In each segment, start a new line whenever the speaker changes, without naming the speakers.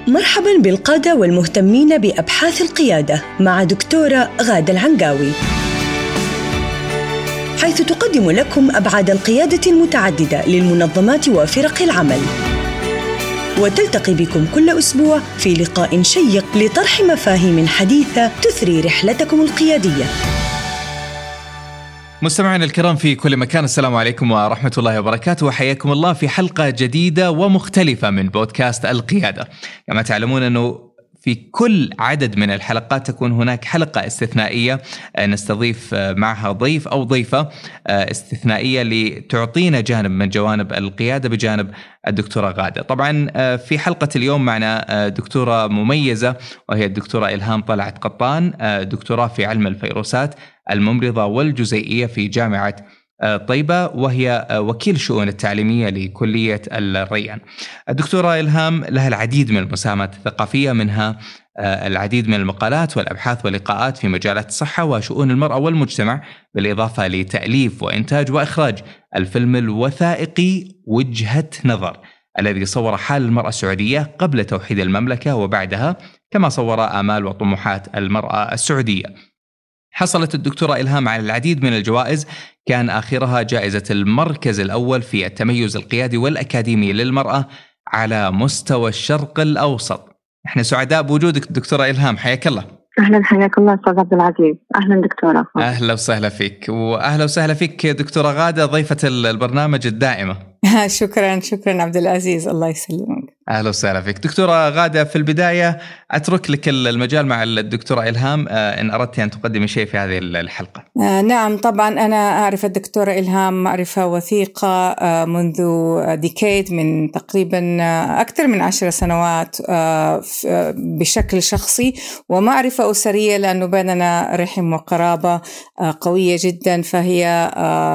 مرحباً بالقادة والمهتمين بأبحاث القيادة مع دكتورة غادة العنقاوي، حيث تقدم لكم أبعاد القيادة المتعددة للمنظمات وفرق العمل، وتلتقي بكم كل أسبوع في لقاء شيق لطرح مفاهيم حديثة تثري رحلتكم القيادية.
مستمعينا الكرام في كل مكان، السلام عليكم ورحمة الله وبركاته، وحياكم الله في حلقة جديدة ومختلفة من بودكاست القيادة. كما تعلمون أنه في كل عدد من الحلقات تكون هناك حلقة استثنائية نستضيف معها ضيف أو ضيفة استثنائية لتعطينا جانب من جوانب القيادة بجانب الدكتورة غادة. طبعا في حلقة اليوم معنا دكتورة مميزة، وهي الدكتورة إلهام طلعت قطان، دكتوراه في علم الفيروسات الممرضة والجزيئية في جامعة طيبة، وهي وكيل شؤون التعليمية لكلية الريان. الدكتورة إلهام لها العديد من المساهمات الثقافية، منها العديد من المقالات والأبحاث واللقاءات في مجالات الصحة وشؤون المرأة والمجتمع، بالإضافة لتأليف وإنتاج وإخراج الفيلم الوثائقي وجهة نظر الذي صور حال المرأة السعودية قبل توحيد المملكة وبعدها، كما صور آمال وطموحات المرأة السعودية. حصلت الدكتورة إلهام على العديد من الجوائز، كان آخرها جائزة المركز الأول في التميز القيادي والأكاديمي للمرأة على مستوى الشرق الأوسط. نحن سعداء بوجودك دكتورة إلهام، حياك الله.
أهلا، حياك الله أستاذ عبد العزيز. أهلا دكتورة.
أهلا وسهلا فيك، وأهلا وسهلا فيك دكتورة غادة ضيفة البرنامج الدائمة.
شكرا عبد العزيز، الله يسلمك.
أهلا وسهلا فيك دكتورة غادة. في البداية أترك لك المجال مع الدكتورة إلهام إن أردت أن تقدمي شيء في هذه الحلقة.
نعم، طبعا أنا أعرف الدكتورة إلهام معرفة وثيقة منذ ديكيد، من تقريبا أكثر من 10 سنوات بشكل شخصي، ومعرفة أسرية لأنه بيننا رحم وقرابة قوية جدا. فهي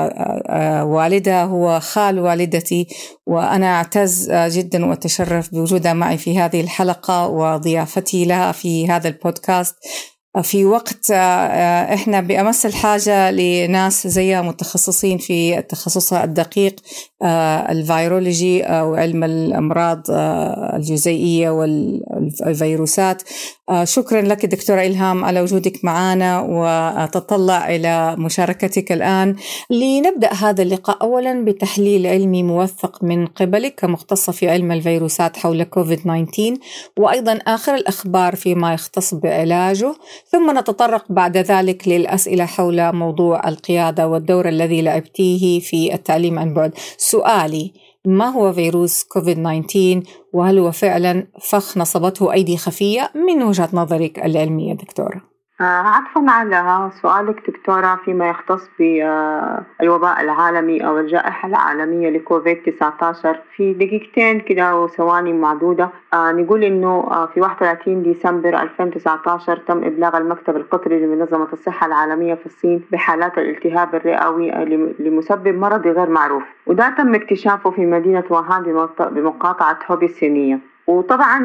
والدها هو خال والدتي، وأنا أعتز جدا وأتشرف بوجودها معي في هذه الحلقة وضيافتي لها في هذا البودكاست في وقت إحنا بأمس الحاجة لناس زيها متخصصين في تخصصها الدقيق، الفيرولوجي أو علم الأمراض الجزيئية والفيروسات. شكرا لك دكتورة إلهام على وجودك معنا، وتطلع إلى مشاركتك الآن. لنبدأ هذا اللقاء أولا بتحليل علمي موثق من قبلك كمختصة في علم الفيروسات حول كوفيد-19، وأيضا آخر الأخبار فيما يختص بعلاجه، ثم نتطرق بعد ذلك للأسئلة حول موضوع القيادة والدور الذي لعبتيه في التعليم عن بعد. سؤالي: ما هو فيروس كوفيد-19، وهل هو فعلا فخ نصبته أيدي خفية من وجهة نظرك العلمية دكتورة؟
عطفاً على سؤالك دكتورة فيما يختص بالوباء العالمي أو الجائحة العالمية لكوفيد 19، في دقيقتين كده وثواني معدودة نقول إنه في 31 ديسمبر 2019 تم إبلاغ المكتب القطري لمنظمة الصحة العالمية في الصين بحالات الالتهاب الرئوي لمسبب مرض غير معروف، وده تم اكتشافه في مدينة ووهان بمقاطعة هوبي الصينية. وطبعا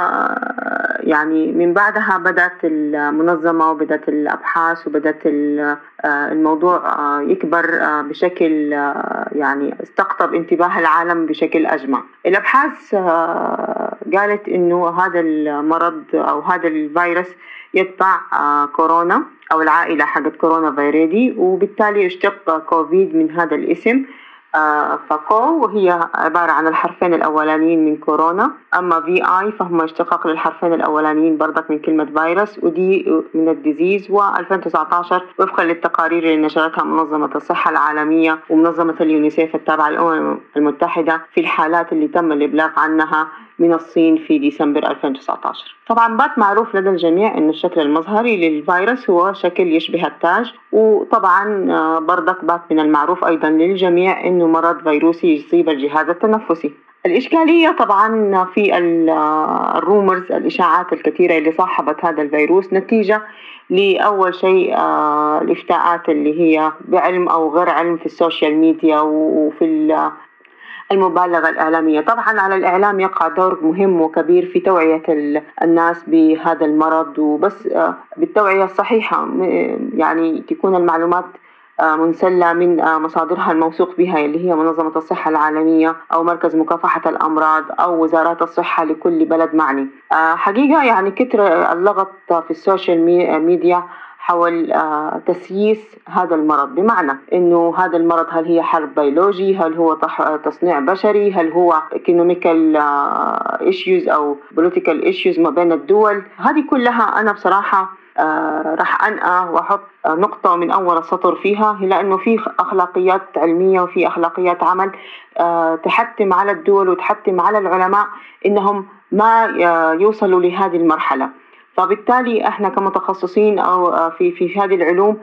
يعني من بعدها بدأت المنظمة وبدأت الأبحاث وبدأت الموضوع يكبر بشكل يعني استقطب انتباه العالم بشكل أجمع. الأبحاث قالت إنه هذا المرض أو هذا الفيروس يتبع كورونا أو العائلة حقت كورونا فيريدي، وبالتالي اشتق كوفيد من هذا الاسم. فكو وهي عبارة عن الحرفين الأولانيين من كورونا، أما في آي فهم اشتقاق للحرفين الأولانيين برضك من كلمة فيروس، ودي من الديزيز. و2019 وفقا للتقارير اللي نشرتها منظمة الصحة العالمية ومنظمة اليونيسيف التابعة للأمم المتحدة في الحالات اللي تم الإبلاغ عنها من الصين في ديسمبر 2019. طبعا بات معروف لدى الجميع أن الشكل المظهري للفيروس هو شكل يشبه التاج، وطبعا برضك بات من المعروف أيضا للجميع أنه مرض فيروسي يصيب الجهاز التنفسي. الإشكالية طبعا في الرومرز، الإشاعات الكثيرة اللي صاحبت هذا الفيروس نتيجة لأول شيء الإفتاءات اللي هي بعلم أو غير علم في السوشيال ميديا وفي المبالغة الإعلامية. طبعا على الإعلام يقع دور مهم وكبير في توعية الناس بهذا المرض، وبس بالتوعية الصحيحة، يعني تكون المعلومات منسلة من مصادرها الموثوق بها اللي هي منظمة الصحة العالمية أو مركز مكافحة الأمراض أو وزارات الصحة لكل بلد معني. حقيقة يعني كتر اللغط في السوشيال ميديا حول تسييس هذا المرض، بمعنى إنه هذا المرض هل هي حرب بيولوجي، هل هو تصنيع بشري، هل هو economical issues أو political issues ما بين الدول. هذه كلها أنا بصراحة راح أنقى وأحط نقطة من أول السطر فيها، لأنه في أخلاقيات علمية وفي أخلاقيات عمل تحتم على الدول وتحتم على العلماء إنهم ما يوصلوا لهذه المرحلة. فبالتالي احنا كمتخصصين او في هذه العلوم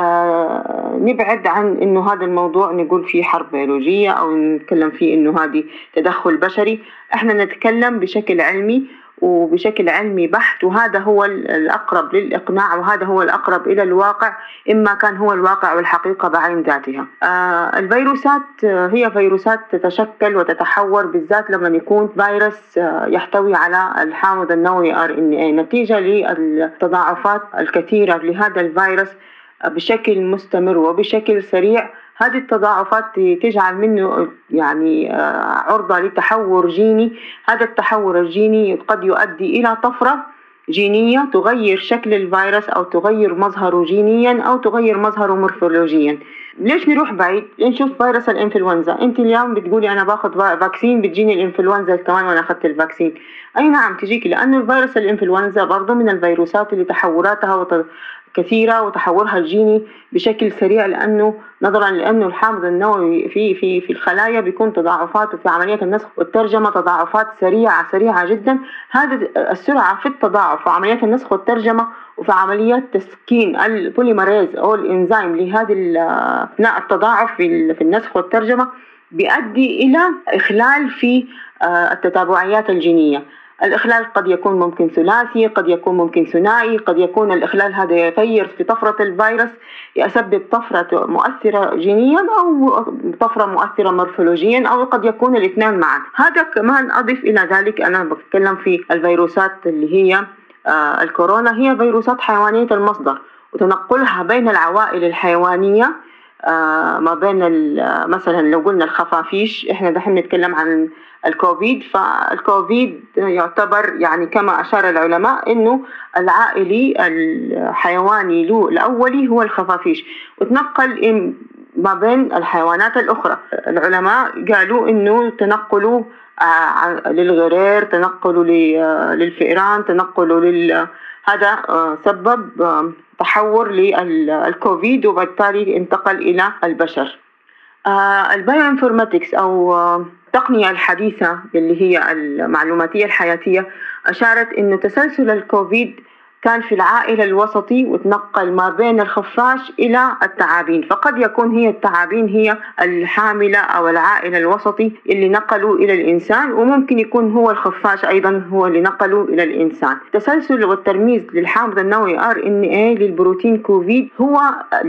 نبعد عن انه هذا الموضوع نقول فيه حرب بيولوجية او نتكلم فيه انه هذه تدخل بشري. احنا نتكلم بشكل علمي وبشكل علمي بحت، وهذا هو الأقرب للإقناع وهذا هو الأقرب إلى الواقع، إما كان هو الواقع والحقيقة بعين ذاتها. الفيروسات هي فيروسات تتشكل وتتحور بالذات لما يكون فيروس يحتوي على الحامض النووي RNA نتيجة للتضاعفات الكثيرة لهذا الفيروس بشكل مستمر وبشكل سريع. هذه التضاعفات تجعل منه يعني عرضة لتحور جيني. هذا التحور الجيني قد يؤدي إلى طفرة جينية تغير شكل الفيروس أو تغير مظهره جينيا أو تغير مظهره مورفولوجيا. ليش نروح بعيد؟ نشوف فيروس الإنفلونزا. أنت اليوم بتقولي أنا باخذ فاكسين بتجيني الإنفلونزا كمان وأنا أخذت الفاكسين. أي نعم تجيك، لأنه الفيروس الإنفلونزا برضو من الفيروسات اللي تحوراتها كثيرة وتحورها الجيني بشكل سريع، لأنه نظرا لأنه الحامض النووي في الخلايا بيكون تضاعفات، وفي عملية النسخ والترجمة تضاعفات سريعة جدا. هذا السرعة في التضاعف وعمليات النسخ والترجمة وفي عمليات تسكين البوليمريز أو الإنزيم لهذه أثناء التضاعف في النسخ والترجمة بيؤدي إلى إخلال في التتابعيات الجينية. الإخلال قد يكون ممكن ثلاثي، قد يكون ممكن ثنائي، قد يكون الإخلال هذا يغير في طفرة الفيروس يسبب طفرة مؤثرة جينيا أو طفرة مؤثرة مورفولوجيا، أو قد يكون الاثنين معا. هذا كمان أضيف إلى ذلك أنا بتكلم في الفيروسات اللي هي الكورونا، هي فيروسات حيوانية المصدر، وتنقلها بين العوائل الحيوانية ما بين مثلا لو قلنا الخفافيش، احنا دحين نتكلم عن الكوفيد. فالكوفيد يعتبر يعني كما أشار العلماء إنه العائلي الحيواني له الأولي هو الخفافيش، وتنقل ما بين الحيوانات الأخرى. العلماء قالوا إنه تنقلوا للغرير، تنقلوا للفئران، تنقلوا هذا سبب تحور للكوفيد وبالتالي انتقل إلى البشر. البايوانفورماتكس أو التقنية الحديثة اللي هي المعلوماتية الحياتية أشارت إنه تسلسل الكوفيد كان في العائلة الوسطي وتنقل ما بين الخفاش إلى التعابين. فقد يكون هي التعابين هي الحاملة أو العائلة الوسطي اللي نقلوا إلى الإنسان، وممكن يكون هو الخفاش أيضا هو اللي نقلوا إلى الإنسان. تسلسل والترميز للحامض النووي RNA للبروتين كوفيد هو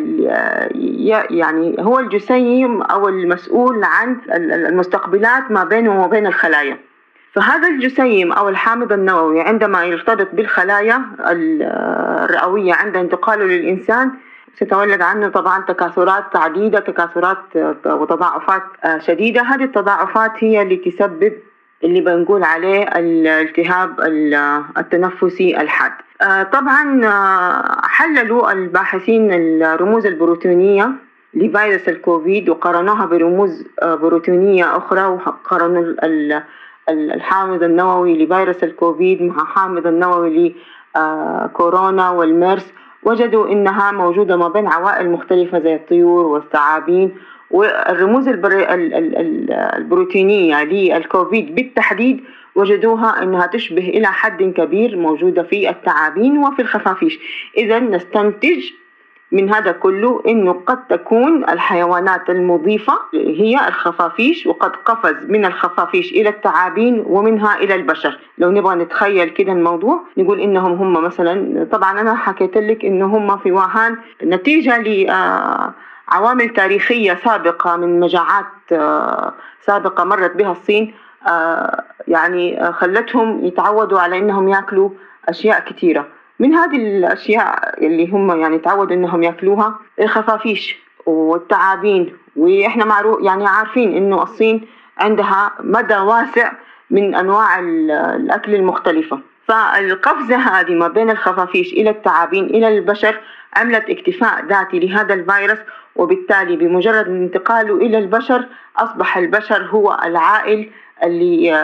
يعني هو الجسيم أو المسؤول عن المستقبلات ما بينه وبين الخلايا. فهذا الجسيم أو الحامض النووي عندما يرتبط بالخلايا الرئوية عند انتقاله للإنسان ستولد عنه طبعا تكاثرات عديدة، تكاثرات وتضاعفات شديدة. هذه التضاعفات هي اللي تسبب اللي بنقول عليه الالتهاب التنفسي الحاد. طبعا حللوا الباحثين الرموز البروتينية لفيروس الكوفيد وقارنوها برموز بروتينية أخرى، وقارنوا الحامض النووي لفيروس الكوفيد مع حامض النووي لكورونا والميرس، وجدوا إنها موجودة ما بين عوائل مختلفة زي الطيور والثعابين. والرموز البروتينية للكوفيد بالتحديد وجدوها إنها تشبه إلى حد كبير موجودة في الثعابين وفي الخفافيش. إذا نستنتج من هذا كله إنه قد تكون الحيوانات المضيفة هي الخفافيش، وقد قفز من الخفافيش إلى الثعابين ومنها إلى البشر. لو نبغى نتخيل كده الموضوع نقول إنهم هم مثلا، طبعا أنا حكيت لك إنه هم في ووهان نتيجة لعوامل تاريخية سابقة من مجاعات سابقة مرت بها الصين، يعني خلتهم يتعودوا على إنهم يأكلوا أشياء كثيرة. من هذه الأشياء اللي هم يعني تعودوا إنهم يأكلوها الخفافيش، والتعابين. وإحنا معروف يعني عارفين إنه الصين عندها مدى واسع من أنواع الأكل المختلفة. فالقفزة هذه ما بين الخفافيش إلى التعابين إلى البشر عملت اكتفاء ذاتي لهذا الفيروس، وبالتالي بمجرد انتقاله إلى البشر أصبح البشر هو العائل اللي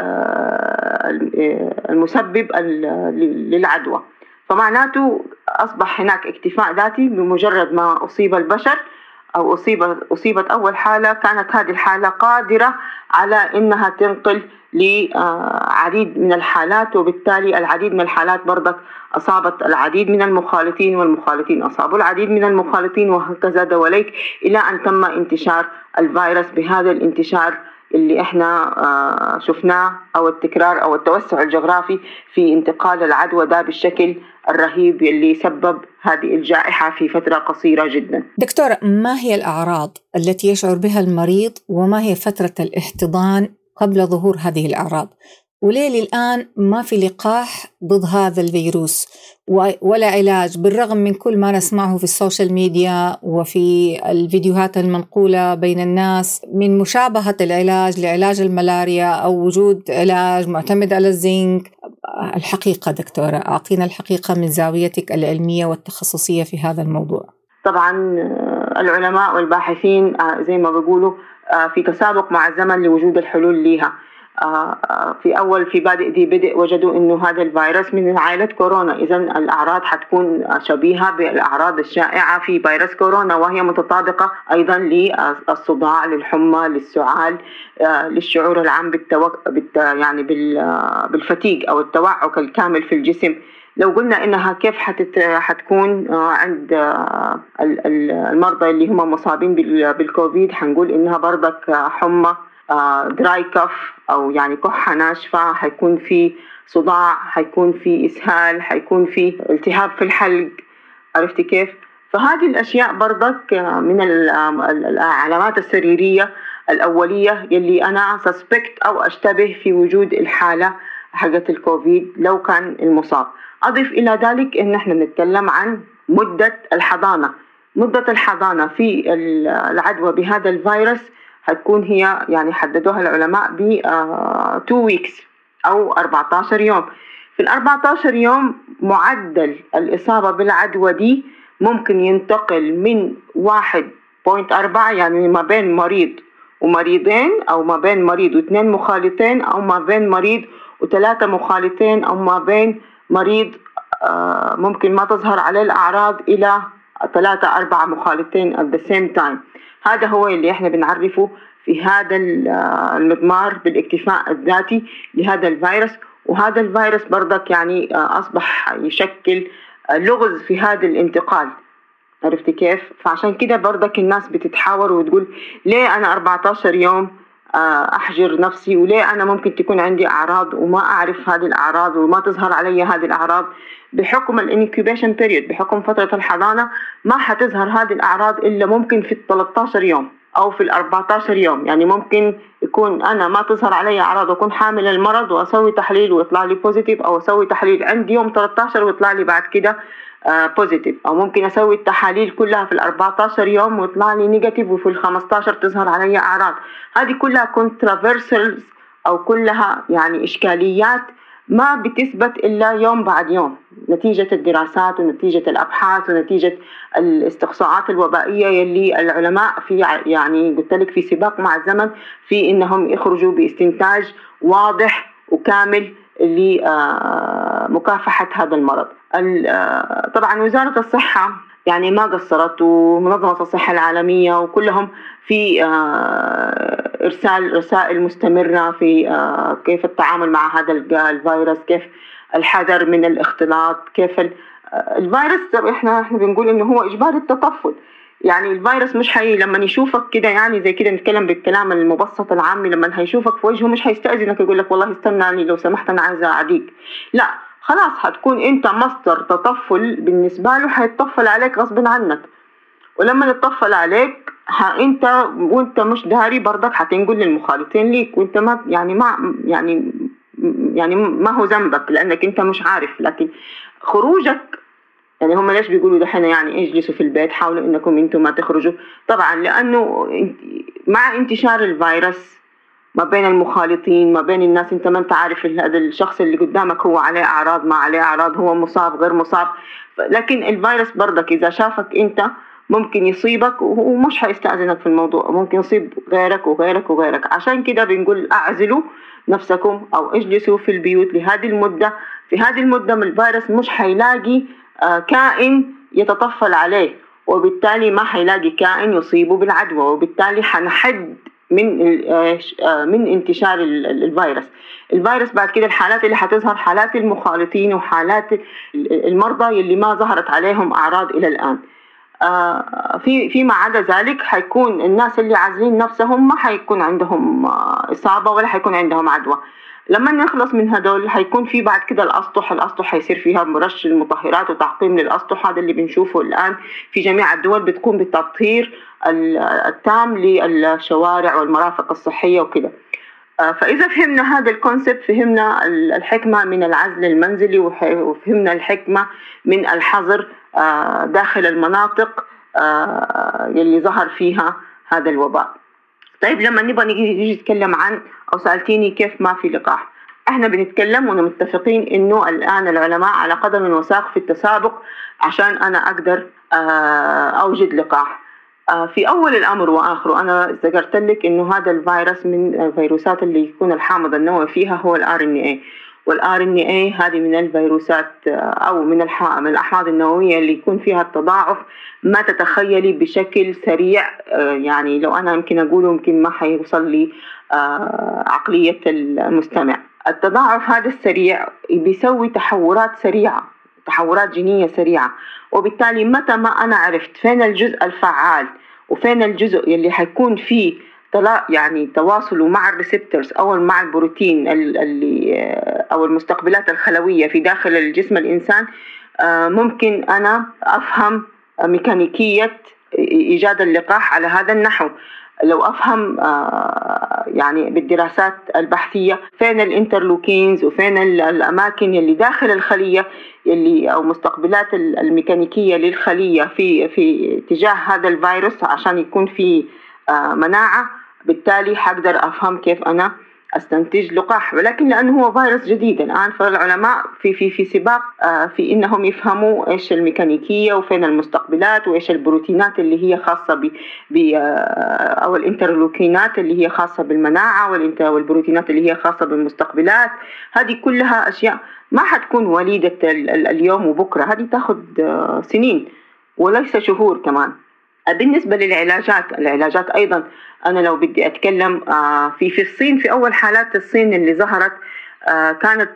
المسبب للعدوى. فمعناته أصبح هناك اكتفاء ذاتي بمجرد ما أصيب البشر أو أصيبت أول حالة، كانت هذه الحالة قادرة على إنها تنقل لعديد من الحالات، وبالتالي العديد من الحالات برضك أصابت العديد من المخالطين، والمخالطين أصابوا العديد من المخالطين، وهكذا دواليك إلى أن تم انتشار الفيروس بهذا الانتشار اللي احنا شفناه، أو التكرار أو التوسع الجغرافي في انتقال العدوى ده بالشكل الرهيب اللي سبب هذه الجائحة في فترة قصيرة جدا.
دكتورة، ما هي الأعراض التي يشعر بها المريض، وما هي فترة الاحتضان قبل ظهور هذه الأعراض؟ وليه للآن ما في لقاح ضد هذا الفيروس ولا علاج، بالرغم من كل ما نسمعه في السوشيال ميديا وفي الفيديوهات المنقولة بين الناس من مشابهة العلاج لعلاج الملاريا أو وجود علاج معتمد على الزنك؟ الحقيقة دكتورة، أعطينا الحقيقة من زاويتك العلمية والتخصصية في هذا الموضوع.
طبعا العلماء والباحثين زي ما بيقولوا في تسابق مع الزمن لوجود الحلول لها. في بدء وجدوا إنه هذا الفيروس من عائلة كورونا، إذن الأعراض حتكون شبيهة بالأعراض الشائعة في فيروس كورونا، وهي متطابقة أيضا للصداع، للحمى، للسعال، للشعور العام يعني بالفتيق أو التوعك الكامل في الجسم. لو قلنا إنها كيف حتكون عند المرضى اللي هم مصابين بالكوفيد، حنقول إنها برضك حمى، دراي كف أو يعني كحة ناشفة، حيكون في صداع، حيكون في إسهال، حيكون في التهاب في الحلق. عرفتي كيف؟ فهذه الأشياء برضك من العلامات السريرية الأولية يلي أنا سسبكت أو أشتبه في وجود الحالة حقت الكوفيد لو كان المصاب. أضف إلى ذلك إن إحنا نتكلم عن مدة الحضانة. مدة الحضانة في العدوى بهذا الفيروس هتكون هي يعني حددوها العلماء ب 2 weeks أو 14 يوم. في 14 يوم معدل الإصابة بالعدوى دي ممكن ينتقل من 1.4، يعني ما بين مريض ومريضين، أو ما بين مريض و2 مخالطين، أو ما بين مريض و3 مخالطين، أو ما بين مريض ممكن ما تظهر عليه الأعراض إلى 3-4 مخالطين at the same time. هذا هو اللي احنا بنعرفه في هذا المضمار بالاكتفاء الذاتي لهذا الفيروس. وهذا الفيروس برضك يعني أصبح يشكل لغز في هذا الانتقال. عرفتي كيف؟ فعشان كده برضك الناس بتتحاور وتقول ليه أنا 14 يوم أحجر نفسي، وليه أنا ممكن تكون عندي أعراض وما أعرف هذه الأعراض وما تظهر علي هذه الأعراض. بحكم الانكيوبيشن بيريود، بحكم فترة الحضانة، ما حتظهر هذه الأعراض إلا ممكن في 13 يوم أو في 14 يوم. يعني ممكن يكون أنا ما تظهر علي أعراض وأكون حامل المرض وأسوي تحليل ويطلع لي بوزيتيف، أو أسوي تحليل عند يوم 13 ويطلع لي بعد كده بوزيتيف، أو ممكن أسوي التحاليل كلها في 14 يوم ويطلع لي نيجاتيف، وفي 15 تظهر علي أعراض. هذه كلها كونترافيرسلز أو كلها يعني إشكاليات ما بتثبت إلا يوم بعد يوم، نتيجة الدراسات ونتيجة الأبحاث ونتيجة الاستقصاءات الوبائية يلي العلماء في يعني قلت لك في سباق مع الزمن في إنهم يخرجوا باستنتاج واضح وكامل لمكافحة هذا المرض. طبعا وزارة الصحة يعني ما قصرت، ومنظمة الصحة العالمية وكلهم في إرسال رسائل مستمرة في كيف التعامل مع هذا الفيروس، كيف الحذر من الاختلاط، كيف الفيروس احنا بنقول انه هو اجباري التطفل. يعني الفيروس مش لما يشوفك كده، يعني زي كده نتكلم بالكلام المبسط العامي، لما هيشوفك في وجهه مش هيستأذنك يقول لك والله استناني لو سمحت انا عايزة اعديك، لا خلاص هتكون انت مصدر تطفل بالنسبة له، هيتطفل عليك غصب عنك. ولما يتطفل عليك انت وانت مش داري برضك هتنقل للمخالطين ليك، وانت ما يعني ما هو ذنبك لانك انت مش عارف. لكن خروجك يعني هم ليش بيقولوا دحين يعني اجلسوا في البيت، حاولوا انكم انتم ما تخرجوا؟ طبعا لانه مع انتشار الفيروس ما بين المخالطين، ما بين الناس، انت ما انت عارف هذا الشخص اللي قدامك هو عليه اعراض ما عليه اعراض، هو مصاب غير مصاب، لكن الفيروس برضك اذا شافك انت ممكن يصيبك ومش هيستأذنك في الموضوع، ممكن يصيب غيرك وغيرك وغيرك. عشان كده بنقول اعزلوا نفسكم او اجلسوا في البيوت لهذه المدة. في هذه المدة من الفيروس مش هيلاقي كائن يتطفل عليه، وبالتالي ما هيلاقي كائن يصيبه بالعدوى، وبالتالي حنحد من انتشار الفيروس. بعد كده الحالات اللي حتظهر حالات المخالطين وحالات المرضى اللي ما ظهرت عليهم أعراض إلى الآن. فيما عدا ذلك حيكون الناس اللي عازلين نفسهم ما حيكون عندهم إصابة ولا حيكون عندهم عدوى. لما نخلص من هدول حيكون في بعد كده الأسطح حيصير فيها مرش المطهرات وتعقيم للأسطح. هذا اللي بنشوفه الآن في جميع الدول، بتقوم بالتطهير التام للشوارع والمرافق الصحية وكده. فإذا فهمنا هذا الكونسبت، فهمنا الحكمة من العزل المنزلي، وفهمنا الحكمة من الحظر داخل المناطق اللي ظهر فيها هذا الوباء. طيب لما نبغى نيجي نتكلم عن، أو سألتيني كيف ما في لقاح، احنا بنتكلم ونمتفقين انه الآن العلماء على قدم وساق في التسابق عشان انا اقدر اوجد لقاح. في أول الأمر وآخره أنا ذكرت لك إنه هذا الفيروس من الفيروسات اللي يكون الحامض النووي فيها هو الRNA، والRNA هذه من الفيروسات أو من الأحماض النووية اللي يكون فيها التضاعف ما تتخيلي بشكل سريع. يعني لو أنا يمكن أقوله يمكن ما حيوصل لي عقلية المستمع. التضاعف هذا السريع بيسوي تحورات سريعة، تحورات جينية سريعة، وبالتالي متى ما أنا عرفت فين الجزء الفعال وفين الجزء اللي حيكون فيه يعني تواصله مع الريسبتورز أو مع البروتين اللي أو المستقبلات الخلوية في داخل الجسم الإنسان، ممكن أنا أفهم ميكانيكية إيجاد اللقاح على هذا النحو. لو أفهم يعني بالدراسات البحثية فين الانترلوكينز وفين الأماكن اللي داخل الخلية اللي أو مستقبلات الميكانيكية للخلية في اتجاه هذا الفيروس عشان يكون في مناعة، بالتالي حقدر أفهم كيف أنا استنتج لقاح. ولكن لأنه هو فيروس جديد الآن، فالعلماء في سباق في إنهم يفهموا إيش الميكانيكية وفين المستقبلات وإيش البروتينات اللي هي خاصة أو الانترلوكينات اللي هي خاصة بالمناعة والبروتينات اللي هي خاصة بالمستقبلات. هذه كلها أشياء ما حتكون وليدة اليوم وبكرة، هذه تأخذ سنين وليس شهور كمان. بالنسبة للعلاجات أيضا أنا لو بدي أتكلم في الصين، في أول حالات الصين اللي ظهرت كانت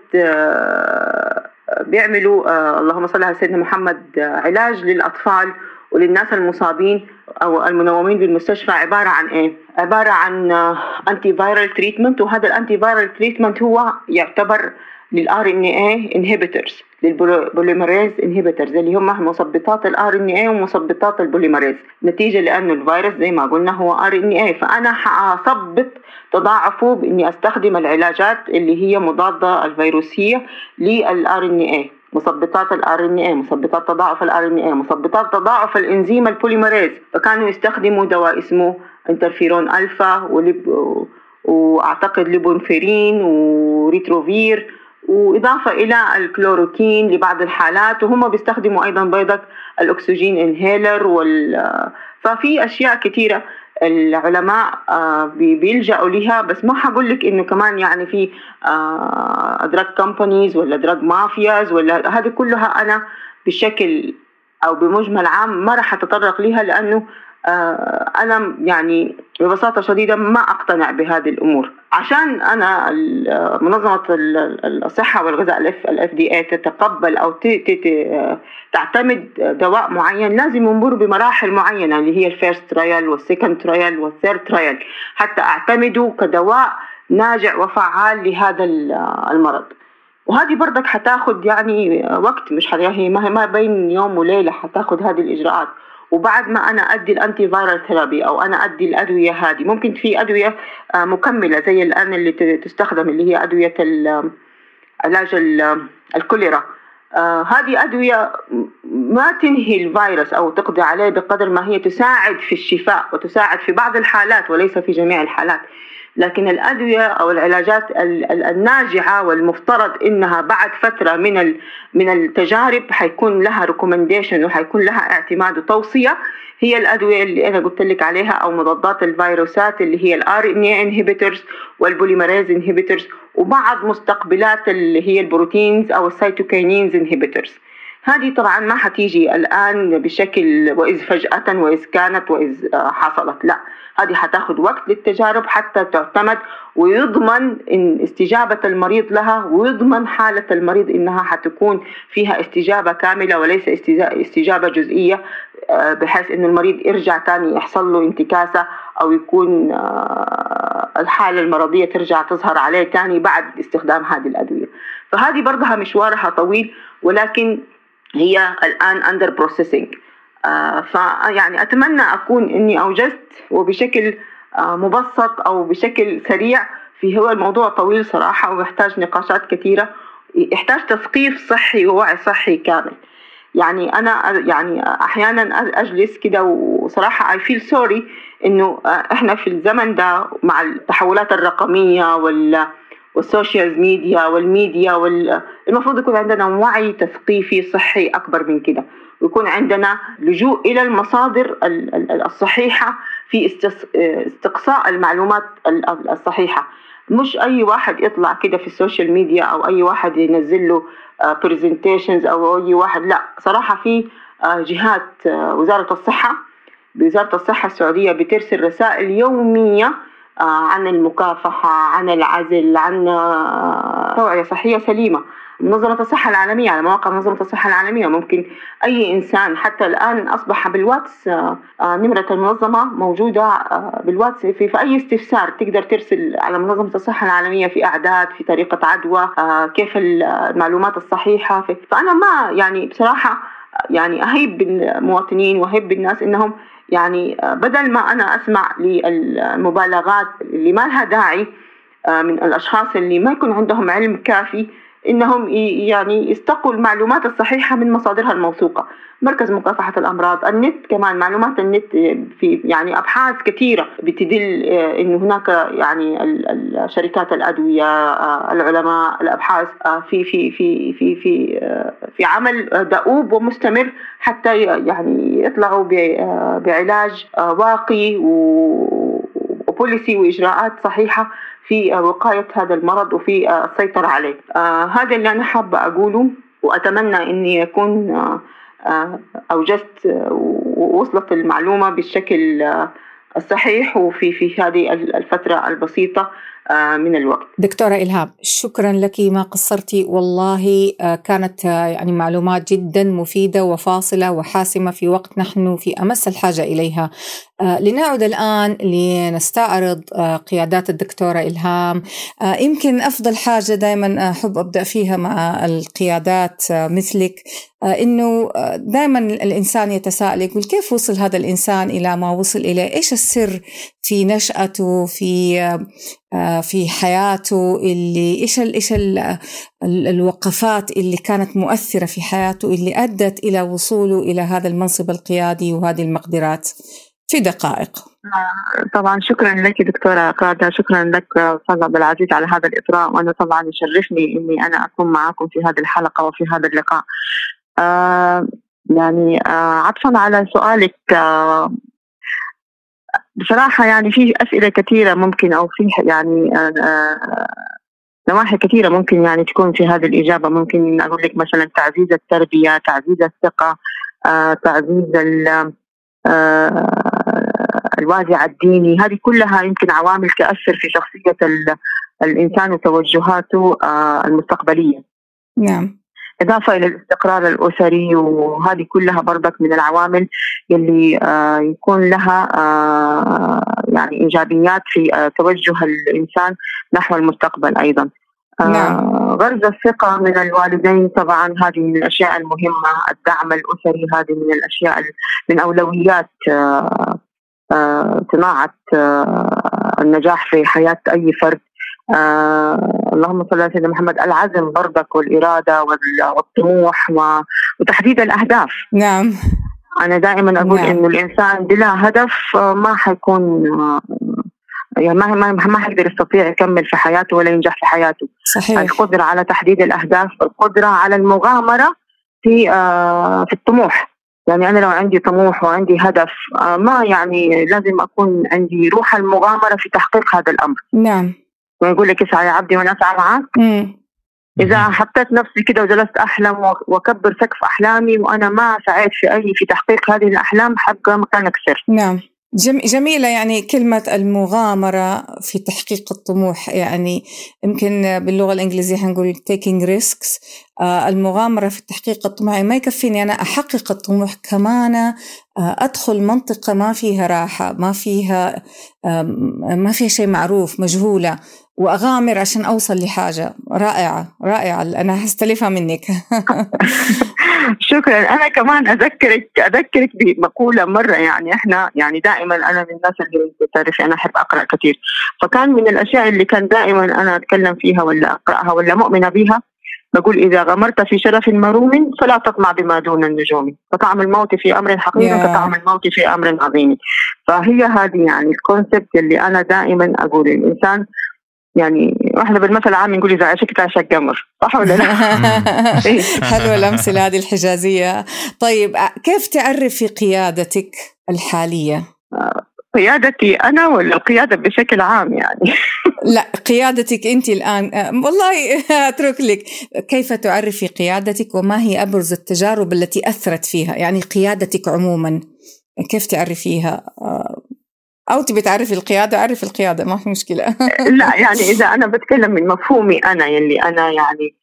بيعملوا اللهم صل على سيدنا محمد علاج للأطفال وللناس المصابين أو المنومين بالمستشفى. عبارة عن إيه؟ عبارة عن أنتي فايرال تريتمنت، وهذا الأنتي فايرال تريتمنت هو يعتبر للRNA inhibitors، للبوليمريز inhibitors اللي هم مثبطات الRNA ومثبطات البوليمريز، نتيجة لأنه الفيروس زي ما قلنا هو RNA، فأنا حأثبط تضاعفه بإني أستخدم العلاجات اللي هي مضادة الفيروسية للRNA، مثبطات الRNA، مثبطات تضاعف الRNA، مثبطات تضاعف الإنزيم البوليمريز. فكانوا يستخدموا دواء اسمه انترفيرون ألفا وأعتقد ليبونفيرين وريتروفير، وإضافة إلى الكلوروكين لبعض الحالات، وهم بيستخدموا أيضا بيضك الأكسجين إنهيلر ففي أشياء كثيرة العلماء بيلجأوا لها. بس ما حقول لك إنه كمان يعني في دراج كومبانيز ولا دراج مافياز ولا هذه كلها أنا بشكل أو بمجمل عام ما راح أتطرق لها، لأنه أنا يعني ببساطة شديدة ما أقتنع بهذه الأمور. عشان أنا منظمة الصحة والغذاء الFDA تتقبل أو تعتمد دواء معين لازم يمر بمراحل معينة اللي هي الفيرست ترايل والسكند ترايل والثيرد ترايل حتى أعتمده كدواء ناجع وفعال لهذا المرض. وهذه برضك حتاخد يعني وقت، مش هي ما بين يوم وليلة حتاخد هذه الإجراءات. وبعد ما أنا أدي الأنتي فايرال ثيرابي أو أنا أدي الأدوية هذه، ممكن في أدوية مكملة زي الآن اللي تستخدم اللي هي أدوية علاج الكوليرا. هذه أدوية ما تنهي الفيروس أو تقضي عليه بقدر ما هي تساعد في الشفاء وتساعد في بعض الحالات وليس في جميع الحالات. لكن الأدوية أو العلاجات الناجعة والمفترض إنها بعد فترة من التجارب حيكون لها ريكومنديشن وحيكون لها اعتماد وتوصية، هي الأدوية اللي أنا قلت لك عليها أو مضادات الفيروسات اللي هي الRNA inhibitors والبوليمريز inhibitors وبعض مستقبلات اللي هي البروتينز أو السيتوكينينز inhibitors. هذه طبعا ما حتيجي الآن بشكل وإذ فجأة وإذ كانت وإذ حصلت، لا، هذه حتاخد وقت للتجارب حتى تعتمد ويضمن إن استجابة المريض لها ويضمن حالة المريض إنها حتكون فيها استجابة كاملة وليس استجابة جزئية، بحيث إن المريض يرجع تاني يحصل له انتكاسة أو يكون الحالة المرضية ترجع تظهر عليه تاني بعد استخدام هذه الأدوية. فهذه برضها مشوارها طويل، ولكن هي الآن under processing. فيعني أتمنى أكون إني أوجزت وبشكل مبسط أو بشكل سريع. هو الموضوع طويل صراحة ويحتاج نقاشات كثيرة، يحتاج تثقيف صحي ووعي صحي كامل. يعني أنا يعني أحيانا أجلس كده وصراحة I feel sorry إنه إحنا في الزمن ده مع التحولات الرقمية والسوشيال ميديا والميديا المفروض يكون عندنا وعي تثقيفي صحي أكبر من كده، ويكون عندنا لجوء إلى المصادر الصحيحة في استقصاء المعلومات الصحيحة. مش أي واحد يطلع كده في السوشيال ميديا أو أي واحد ينزل له presentations أو أي واحد، لا، صراحة في جهات وزارة الصحة السعودية بترسل رسائل يومية عن المكافحة، عن العزل، عن توعية صحية سليمة. منظمة الصحة العالمية، على مواقع منظمة الصحة العالمية ممكن أي إنسان، حتى الآن أصبح بالواتس نمرة المنظمة موجودة بالواتس، في أي استفسار تقدر ترسل على منظمة الصحة العالمية في أعداد، في طريقة عدوى، كيف المعلومات الصحيحة. فأنا ما يعني بصراحة يعني أهيب بالمواطنين وأهيب بالناس إنهم يعني بدل ما أنا أسمع للمبالغات اللي ما لها داعي من الأشخاص اللي ما يكون عندهم علم كافي، إنهم يعني يستقوا المعلومات الصحيحة من مصادرها الموثوقة. مركز مكافحة الأمراض، النت كمان، معلومات النت في يعني أبحاث كثيرة بتدل إنه هناك يعني شركات الأدوية، العلماء، الأبحاث في في في في في في عمل دؤوب ومستمر حتى يعني يطلعوا بعلاج واقي وبوليسي وإجراءات صحيحة في وقاية هذا المرض وفي السيطرة عليه. هذا اللي أنا حابة أقوله، وأتمنى أني يكون أوجزت ووصلت المعلومة بالشكل الصحيح وفي هذه الفترة البسيطة من الوقت.
دكتورة إلهام، شكرا لك، ما قصرتي والله. كانت يعني معلومات جدا مفيدة وفاصلة وحاسمة في وقت نحن في أمس الحاجة إليها. لنعود الآن لنستعرض قيادات الدكتورة إلهام. يمكن أفضل حاجة دائما أحب أبدأ فيها مع القيادات مثلك إنه دائما الإنسان يتساءل يقول كيف وصل هذا الإنسان إلى ما وصل إليه؟ إيش السر في نشأته، في حياته، إيش الوقفات اللي كانت مؤثرة في حياته اللي أدت إلى وصوله إلى هذا المنصب القيادي وهذه المقدرات في دقائق؟
طبعا شكرا لك دكتورة قادة، شكرا لك أستاذ عبد العزيز على هذا الإطراء، وأنا طبعا يشرفني إني أنا أكون معكم في هذه الحلقة وفي هذا اللقاء. يعني عطفا على سؤالك، بصراحة يعني في أسئلة كثيرة ممكن أو في يعني نواحي كثيرة ممكن يعني تكون في هذه الإجابة. ممكن أقول لك مثلا تعزيز التربية، تعزيز الثقة، تعزيز الوازع الديني، هذه كلها يمكن عوامل تأثر في شخصية الإنسان وتوجهاته المستقبلية.
نعم.
إضافة إلى الاستقرار الأسري، وهذه كلها برضك من العوامل اللي يكون لها يعني إيجابيات في توجه الإنسان نحو المستقبل أيضا. غرز الثقة من الوالدين طبعا هذه من الأشياء المهمة. الدعم الأسري هذه من الأشياء من أولويات صناعة النجاح في حياة أي فرد. اللهم صل على سيدنا محمد. العزم برضك والإرادة والطموح وتحديد الأهداف.
نعم.
أنا دائما أقول إنه الإنسان بلا هدف ما حيكون يعني ما حيقدر يستطيع يكمل في حياته ولا ينجح في حياته.
صحيح.
القدرة على تحديد الأهداف، القدرة على المغامرة في الطموح. يعني أنا لو عندي طموح وعندي هدف ما يعني لازم أكون عندي روح المغامرة في تحقيق هذا الأمر.
نعم.
ويقول لك اسعى يا عبدي وأنا أسعى معك. إذا حطيت نفسي كده وجلست أحلم وأكبر سقف أحلامي وأنا ما سعيت في تحقيق هذه الأحلام حبقى مكانك سر.
نعم. جميلة يعني كلمة المغامرة في تحقيق الطموح، يعني يمكن باللغة الإنجليزية هنقول taking risks. المغامرة في تحقيق الطموح ما يكفيني أنا أحقق الطموح، كمان أدخل منطقة ما فيها راحة، ما فيها شيء معروف، مجهولة، وأغامر عشان أوصل لحاجة رائعة. أنا هستلفها منك.
شكرا. أنا كمان أذكرك بمقولة مرة، يعني إحنا يعني دائما أنا من الناس اللي تعرفي أنا أحب أقرأ كثير، فكان من الأشياء اللي كان دائما أنا أتكلم فيها ولا أقرأها ولا مؤمنة بها، بقول إذا غمرت في شرف مروم فلا تطمع بما دون النجوم، فطعم الموت في أمر حقير كطعم الموت في أمر عظيم. فهي هذه يعني الكونسبت اللي أنا دائما أقول الإنسان، يعني واحنا بالمثل العام نقول إذا عشقت عشق قمر، صح ولا لا؟
حلوة الأمثلة هذه الحجازية. طيب كيف تعرفي قيادتك الحالية؟
قيادتي أنا ولا القيادة بشكل عام يعني؟
لا، قيادتك أنت الآن. والله أترك لك. كيف تعرفي قيادتك وما هي أبرز التجارب التي أثرت فيها؟ يعني قيادتك عموما كيف تعرفيها؟ أو تبي تعرفي القيادة، أعرف القيادة ما في مشكلة.
لا يعني إذا أنا بتكلم من مفهومي أنا يلي أنا يعني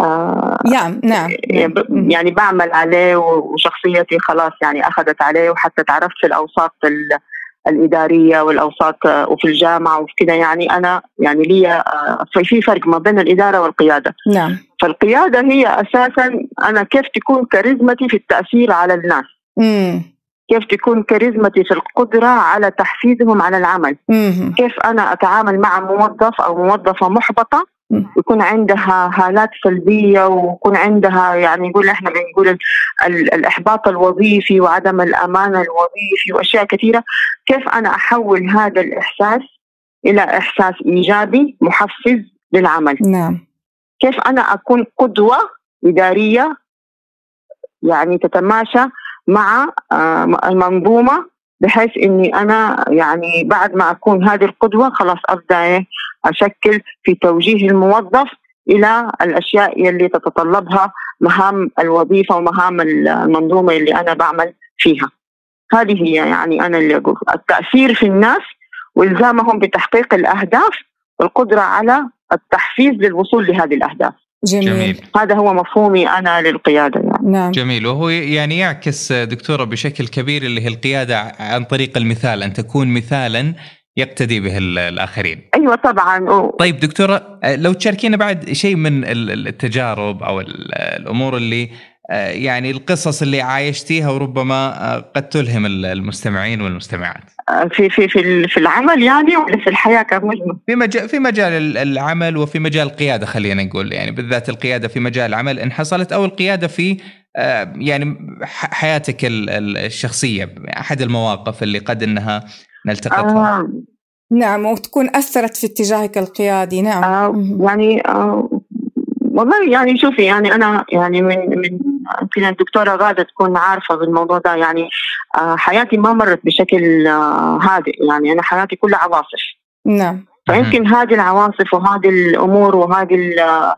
نعم
يعني بعمل عليه وشخصيتي خلاص يعني أخذت عليه، وحتى تعرفت في الأوساط الإدارية والأوساط وفي الجامعة وفي كده، يعني أنا يعني لي في فرق ما بين الإدارة والقيادة.
نعم.
فالقيادة هي أساسا أنا كيف تكون كاريزمتي في التأثير على الناس. كيف تكون كاريزمتي في القدرة على تحفيزهم على العمل. كيف أنا أتعامل مع موظف أو موظفة محبطة يكون عندها هالات سلبية ويكون عندها يعني إحنا بنقول الإحباط الوظيفي وعدم الأمان الوظيفي وأشياء كثيرة. كيف أنا أحول هذا الإحساس إلى إحساس إيجابي محفز للعمل.
نعم.
كيف أنا أكون قدوة إدارية يعني تتماشى مع المنظومة، بحيث إني أنا يعني بعد ما أكون هذه القدوة خلاص أبدأ أشكل في توجيه الموظف إلى الأشياء اللي تتطلبها مهام الوظيفة ومهام المنظومة اللي أنا بعمل فيها. هذه هي يعني أنا اللي أقول التأثير في الناس وإلزامهم بتحقيق الأهداف والقدرة على التحفيز للوصول لهذه الأهداف.
جميل.
هذا هو مفهومي أنا للقيادة يعني.
نعم.
جميل. وهو يعني يعكس دكتورة بشكل كبير اللي هي القيادة عن طريق المثال، أن تكون مثالا يقتدي به الآخرين.
أيوة طبعا.
طيب دكتورة، لو تشاركينا بعد شيء من التجارب أو الأمور اللي يعني القصص اللي عايشتيها وربما قد تلهم المستمعين والمستمعات
في العمل يعني ولا في الحياة كمجمل؟
في مجال العمل وفي مجال القيادة، خلينا نقول يعني بالذات القيادة في مجال العمل إن حصلت، أو القيادة في يعني حياتك الشخصية، أحد المواقف اللي قد إنها نلتقطها.
نعم، وتكون أثرت في اتجاهك القيادي. نعم.
يعني والله يعني شوفي يعني أنا يعني من يمكن الدكتورة غادة تكون عارفة بالموضوع ده، يعني حياتي ما مرت بشكل هادئ، يعني أنا حياتي كلها عواصف.
نعم.
فيمكن هذه العواصف وهذه الأمور وهذه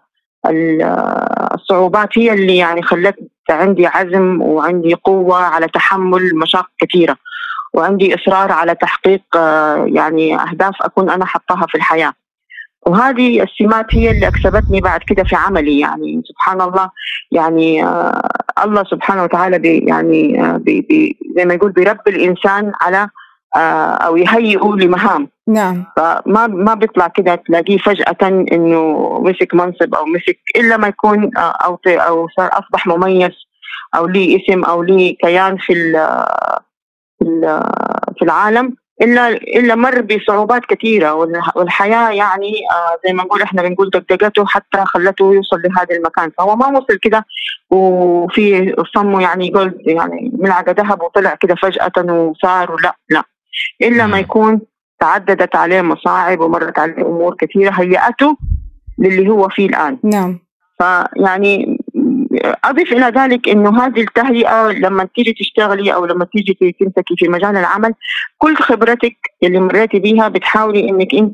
الصعوبات هي اللي يعني خلت عندي عزم وعندي قوة على تحمل مشاق كثيرة، وعندي إصرار على تحقيق يعني أهداف أكون أنا حطها في الحياة. وهذه السمات هي اللي أكسبتني بعد كده في عملي. يعني سبحان الله، يعني الله سبحانه وتعالى يعني زي ما يقول بيربي الإنسان على أو يهيئه لمهام.
نعم.
فما بيطلع كده تلاقيه فجأة إنه مسك منصب أو مسك، إلا ما يكون أو صار أصبح مميز أو لي اسم أو لي كيان في العالم، إلا مر بصعوبات كثيرة، والحياة يعني زي ما نقول إحنا بنقول دقدقته حتى خلته يوصل لهذا المكان. فهو ما وصل كده وفي صمه يعني قلت يعني ملعقة ذهب وطلع كده فجأة وصار، لا إلا ما يكون تعددت عليه مصاعب ومرت عليه أمور كثيرة هيئته للي هو فيه الآن.
نعم.
فيعني أضيف إلى ذلك إنه هذه التهيئة لما تيجي تشتغلي أو لما تيجي تمسكي في مجال العمل، كل خبرتك اللي مريتي بيها بتحاولي إنك أنت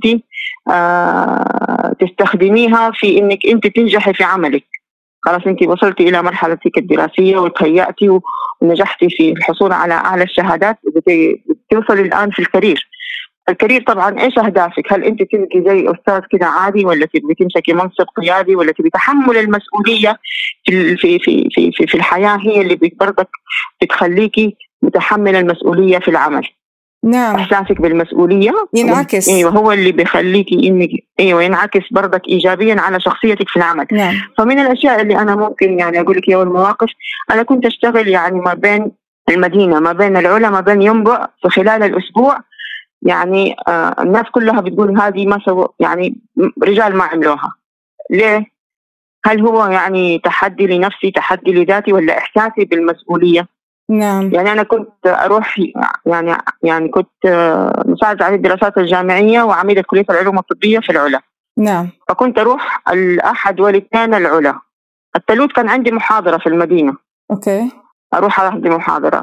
تستخدميها في إنك أنت تنجحي في عملك. خلاص أنت وصلتي إلى مرحلتك الدراسية وتهيأتي ونجحتي في الحصول على أعلى الشهادات، بتوصلي الآن في الكارير طبعا. ايش اهدافك؟ هل انت تبقي زي استاذ كده عادي، ولا تبقي تمسكي منصب قيادي، ولا تبقي تحمل المسؤوليه في في في في في, في الحياه هي اللي برضك بتخليكي متحمله المسؤوليه في العمل.
نعم.
احساسك بالمسؤوليه
ينعكس.
ايوه هو اللي بيخليكي انك ينعكس برضك ايجابيا على شخصيتك في العمل.
نعم.
فمن الاشياء اللي انا ممكن يعني اقول لك والمواقف، انا كنت اشتغل يعني ما بين المدينه، ما بين العلا، ما بين ينبع في خلال الاسبوع. يعني الناس كلها بتقول هذه ما سووا، يعني رجال ما عملوها. ليه؟ هل هو يعني تحدي لنفسي، تحدي لذاتي، ولا إحساسي بالمسؤولية؟
نعم.
يعني أنا كنت أروح يعني كنت مساعد على الدراسات الجامعية وعميدة كلية العلوم الطبية في العلا.
نعم.
فكنت أروح الأحد والاثنين العلا. الثلاث كان عندي محاضرة في المدينة.
أوكي.
أروح أحضر محاضرة.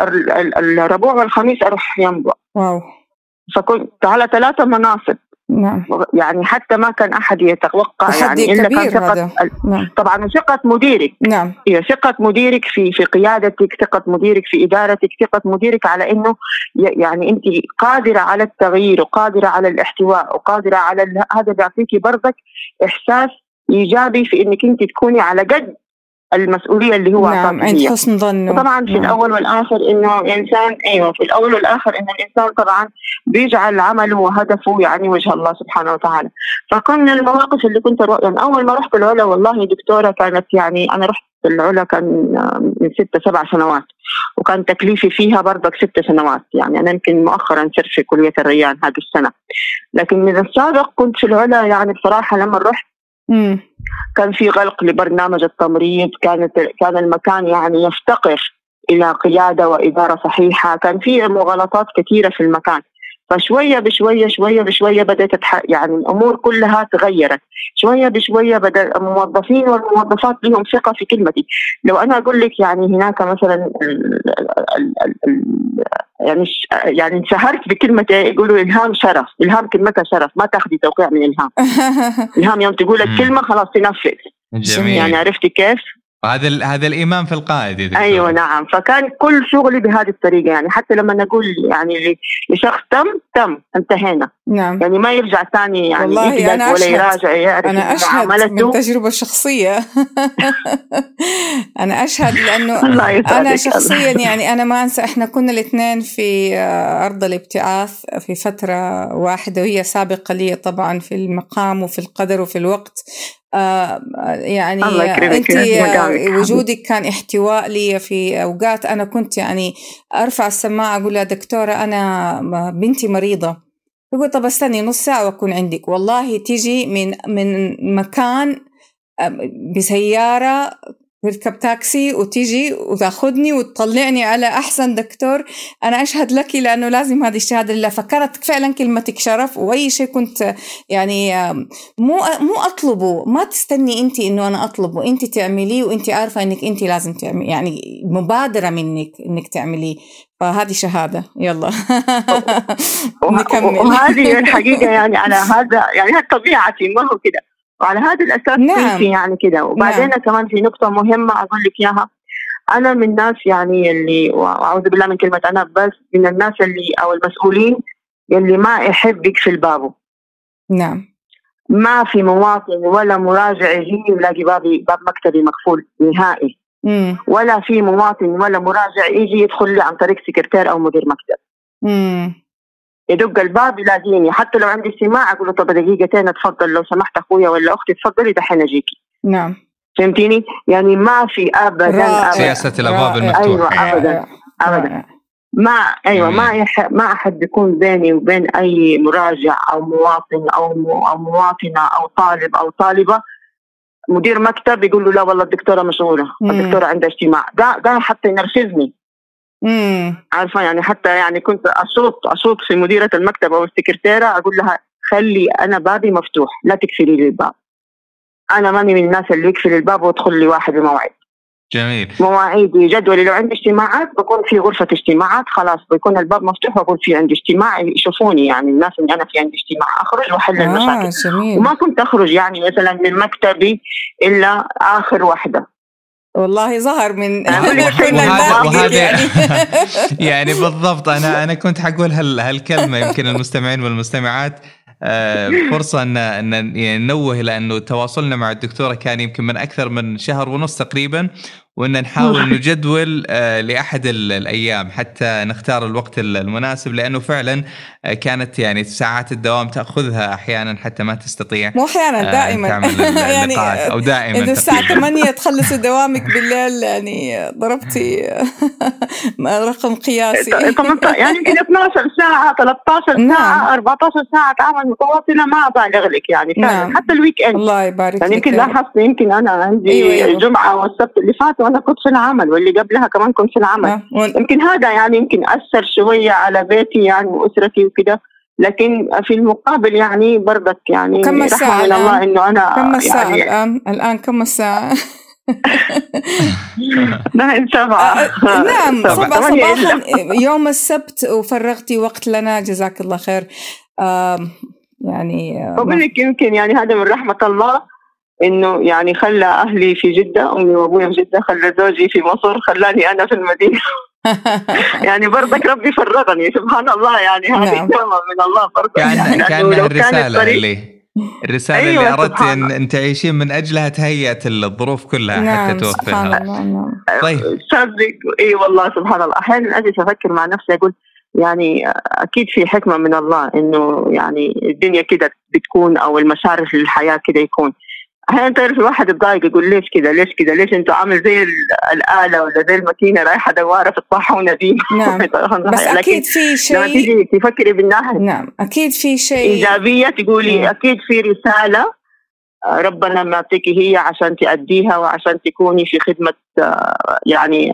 الربوع والخميس أروح ينبع.
واو.
فكنت على 3 مناصب.
نعم.
يعني حتى ما كان أحد يتوقع
تحدي
يعني إلا
كبير
كان
هذا. نعم.
طبعا ثقة مديرك.
نعم.
هي ثقة مديرك في قيادتك، ثقة مديرك في إدارتك، ثقة مديرك على إنه يعني أنت قادرة على التغيير وقادرة على الاحتواء وقادرة على هذا بيعطيكي برضك إحساس إيجابي في إنك أنت تكوني على قد المسؤولية اللي هو
نعم، عند حسن ظنه.
طبعا في الأول والآخر إنه إنسان في الأول والآخر إنه الإنسان طبعا بيجعل عمله وهدفه يعني وجه الله سبحانه وتعالى. فكان المواقف اللي كنت يعني أول ما رحت العلا والله دكتورة كانت يعني أنا رحت العلا كان من 6-7 سنوات، وكان تكليفي فيها برضك 6 سنوات. يعني أنا يمكن مؤخرا صرت في كلية الريان هذه السنة، لكن من السابق كنت في العلا يعني بصراحة لما رحت كان في غلق لبرنامج التمريض، كان المكان يعني يفتقر إلى قيادة وإدارة صحيحة، كان في مغالطات كثيرة في المكان. فشوية بشوية بدأت يعني الأمور كلها تغيرت، شوية بشوية بدأ الموظفين والموظفات لهم ثقة في كلمتي. لو أنا أقول لك يعني هناك مثلا يعني انشهرت بكلمة يقولوا إلهام شرف. إلهام كلمتها شرف، ما تاخدي توقيع من إلهام. إلهام يوم تقول الكلمة خلاص تنفذ.
جميل.
يعني عرفتي كيف؟
هذا الإيمان في القائد يا دكتور.
أيوة نعم. فكان كل شغلي بهذه الطريقة، يعني حتى لما نقول يعني لشخص تم انتهينا.
نعم.
يعني ما يرجع ثاني يعني
والله أنا
ولا يراجع يعرف.
أنا أشهد من تجربة شخصية. أنا أشهد لأنه أنا شخصيا يعني أنا ما أنسى إحنا كنا الاثنين في أرض الابتعاث في فترة واحدة، وهي سابقة لي طبعا في المقام وفي القدر وفي الوقت. يعني أنت وجودك كان احتواء لي في أوقات أنا كنت يعني أرفع السماعة أقول يا دكتورة أنا بنتي مريضة، تقول طب استني نص ساعة وأكون عندك. والله تيجي من مكان بسيارة تركب تاكسي وتيجي وتاخدني وتطلعني على أحسن دكتور. أنا أشهد لك لأنه لازم هذه الشهادة لله. فكانت فعلا كلمتك شرف، وأي شيء كنت يعني مو أطلبه، ما تستني أنت إنه أنا أطلبه، أنت تعمليه وأنت عارفة إنك أنت لازم تعملي، يعني مبادرة منك إنك تعمليه. فهذه شهادة. يلا نكمل.
وهذه الحقيقة يعني على هذا يعني طبيعتي ما هو كده، وعلى هذا الأساس
نعم.
يعني كده. وبعدين كمان في نقطة مهمة أقول لك إياها. أنا من الناس يعني اللي وأعوذ بالله من كلمة أنا، بس من الناس اللي أو المسؤولين اللي ما يحب يقفل بابه.
نعم.
ما في مواطن ولا مراجع يجي يلاقي باب مكتبي مقفول نهائي. ولا في مواطن ولا مراجع يجي يدخل لي عن طريق سكرتير أو مدير مكتب. يدق الباب يلاقيني، حتى لو عندي استماع أقول له طب دقيقتين اتفضل لو سمحت أخويا ولا أختي تفضلي دحين أجيكي.
نعم.
فهمتيني؟ يعني ما في أبدا
سياسة الأبواب المفتوحة.
أيوة أبدا. ما أحد بيكون بيني وبين أي مراجع أو مواطن أو مواطنة أو طالب أو طالبة مدير مكتب يقول له لا والله الدكتورة مشغولة، الدكتورة عندها اجتماع. ده حتى ينرفزني. عارفة يعني، حتى يعني كنت أشوط في مديرة المكتب أو السكرتيرة، أقول لها خلي أنا بابي مفتوح، لا تكسري لي الباب. أنا ماني من الناس اللي يكسر الباب ويدخل لي واحد بموعد.
جميل.
مواعيدي جدولي، لو عندي اجتماعات بكون في غرفة اجتماعات، خلاص بيكون الباب مفتوح وأقول في عندي اجتماع، يشوفوني يعني الناس إن أنا في عندي اجتماع، أخرج وأحل المشاكل.
جميل.
وما كنت أخرج يعني مثلا من مكتبي إلا آخر واحدة.
والله ظهر من
وهذا يعني بالضبط أنا كنت حقول هالكلمة، يمكن المستمعين والمستمعات فرصة أن يعني ننوه، لأنه تواصلنا مع الدكتورة كان يمكن من أكثر من شهر ونص تقريبا، وأن نحاول نجدول لأحد الأيام حتى نختار الوقت المناسب، لأنه فعلا كانت يعني ساعات الدوام تأخذها أحيانا حتى ما تستطيع،
مو أحيانا دائما
يعني أو دائما
إذا الساعة 8 تخلص دوامك بالليل، يعني ضربتي رقم قياسي.
يعني يمكن 12 ساعة 13 ساعة 14 ساعة عمل متواصلة، ما أبالغ لك يعني فعلا. حتى الويك إند
الله يبارك
يعني يمكن لاحظت، يمكن أنا عندي الجمعة والسبت اللي فات وأنا كنت في العمل، واللي قبلها كمان كنت في العمل. يمكن هذا يعني يمكن أثر شوية على بيتي يعني وأسرتي وكده، لكن في المقابل يعني برضك يعني
كم الساعة
من الله إنه أنا
كم الساعة
يعني
الآن كم الساعة؟
نعم 7.
نعم 7 صباحا يوم السبت، وفرغتي وقت لنا، جزاك الله خير. يعني
وبلك يمكن يعني هذا من رحمة الله، إنه يعني خلى أهلي في جدة، أمي وأبوي في جدة، خلى زوجي في مصر، خلاني أنا في المدينة. يعني برضك ربي فرغني سبحان الله، يعني هذه نعمة من الله برضك.
كأنها الرسالة اللي أردت أن تعيشين من أجلها تهيأت الظروف كلها حتى توفرها.
طيب صدق والله سبحان الله. أحيانا أجي أفكر مع نفسي أقول يعني أكيد في حكمة من الله إنه يعني الدنيا كده بتكون، أو المسار في الحياة كده يكون. أحيانا تعرف الواحد يتضايق يقول ليش كده ليش أنتوا عامل زي الآلة ولا زي الماكينة رايحة دوارة في الطاحونة دي.
نعم. بس أكيد في شيء
لما تيجي تفكري بالناحية
نعم أكيد في شيء
إيجابية، تقولي أكيد في رسالة ربنا معطيك هي عشان تأديها، وعشان تكوني في خدمة يعني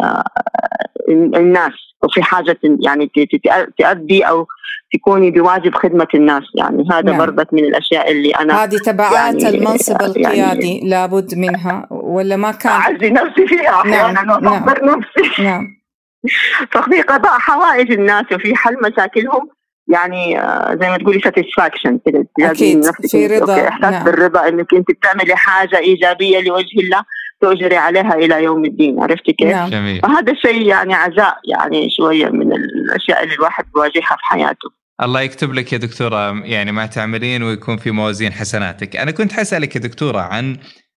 الناس، وفي حاجة يعني تأدي أو تكوني بواجب خدمة الناس. يعني هذا برضك من الأشياء اللي أنا
هذه تبعات يعني المنصب القيادي يعني لابد منها، ولا ما كان
أعزي نفسي فيها أحيانا وأصبر نفسي.
نعم.
ففي قضاء حوائج الناس وفي حل مشاكلهم، يعني زي ما تقولي satisfaction كده،
أكيد في رضا.
إحساس بالرضا إنك أنت بتعملي حاجة إيجابية لوجه الله تؤجري عليها إلى يوم الدين. عرفتي كيف؟
نعم.
وهذا الشيء يعني عزاء، يعني شوية من الأشياء اللي الواحد بيواجهها في حياته.
الله يكتب لك يا دكتورة يعني ما تعملين ويكون في موازين حسناتك. أنا كنت حسألك يا دكتورة عن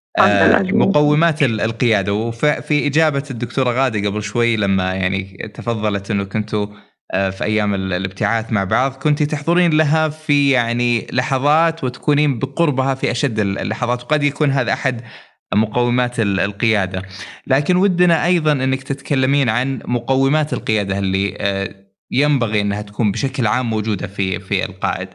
مقومات القيادة، وفي إجابة الدكتورة غادة قبل شوي لما يعني تفضلت أنه كنتوا في أيام الابتعاث مع بعض كنت تحضرين لها في يعني لحظات وتكونين بقربها في أشد اللحظات، وقد يكون هذا أحد مقومات القيادة. لكن ودنا أيضا أنك تتكلمين عن مقومات القيادة اللي ينبغي أنها تكون بشكل عام موجودة في القائد.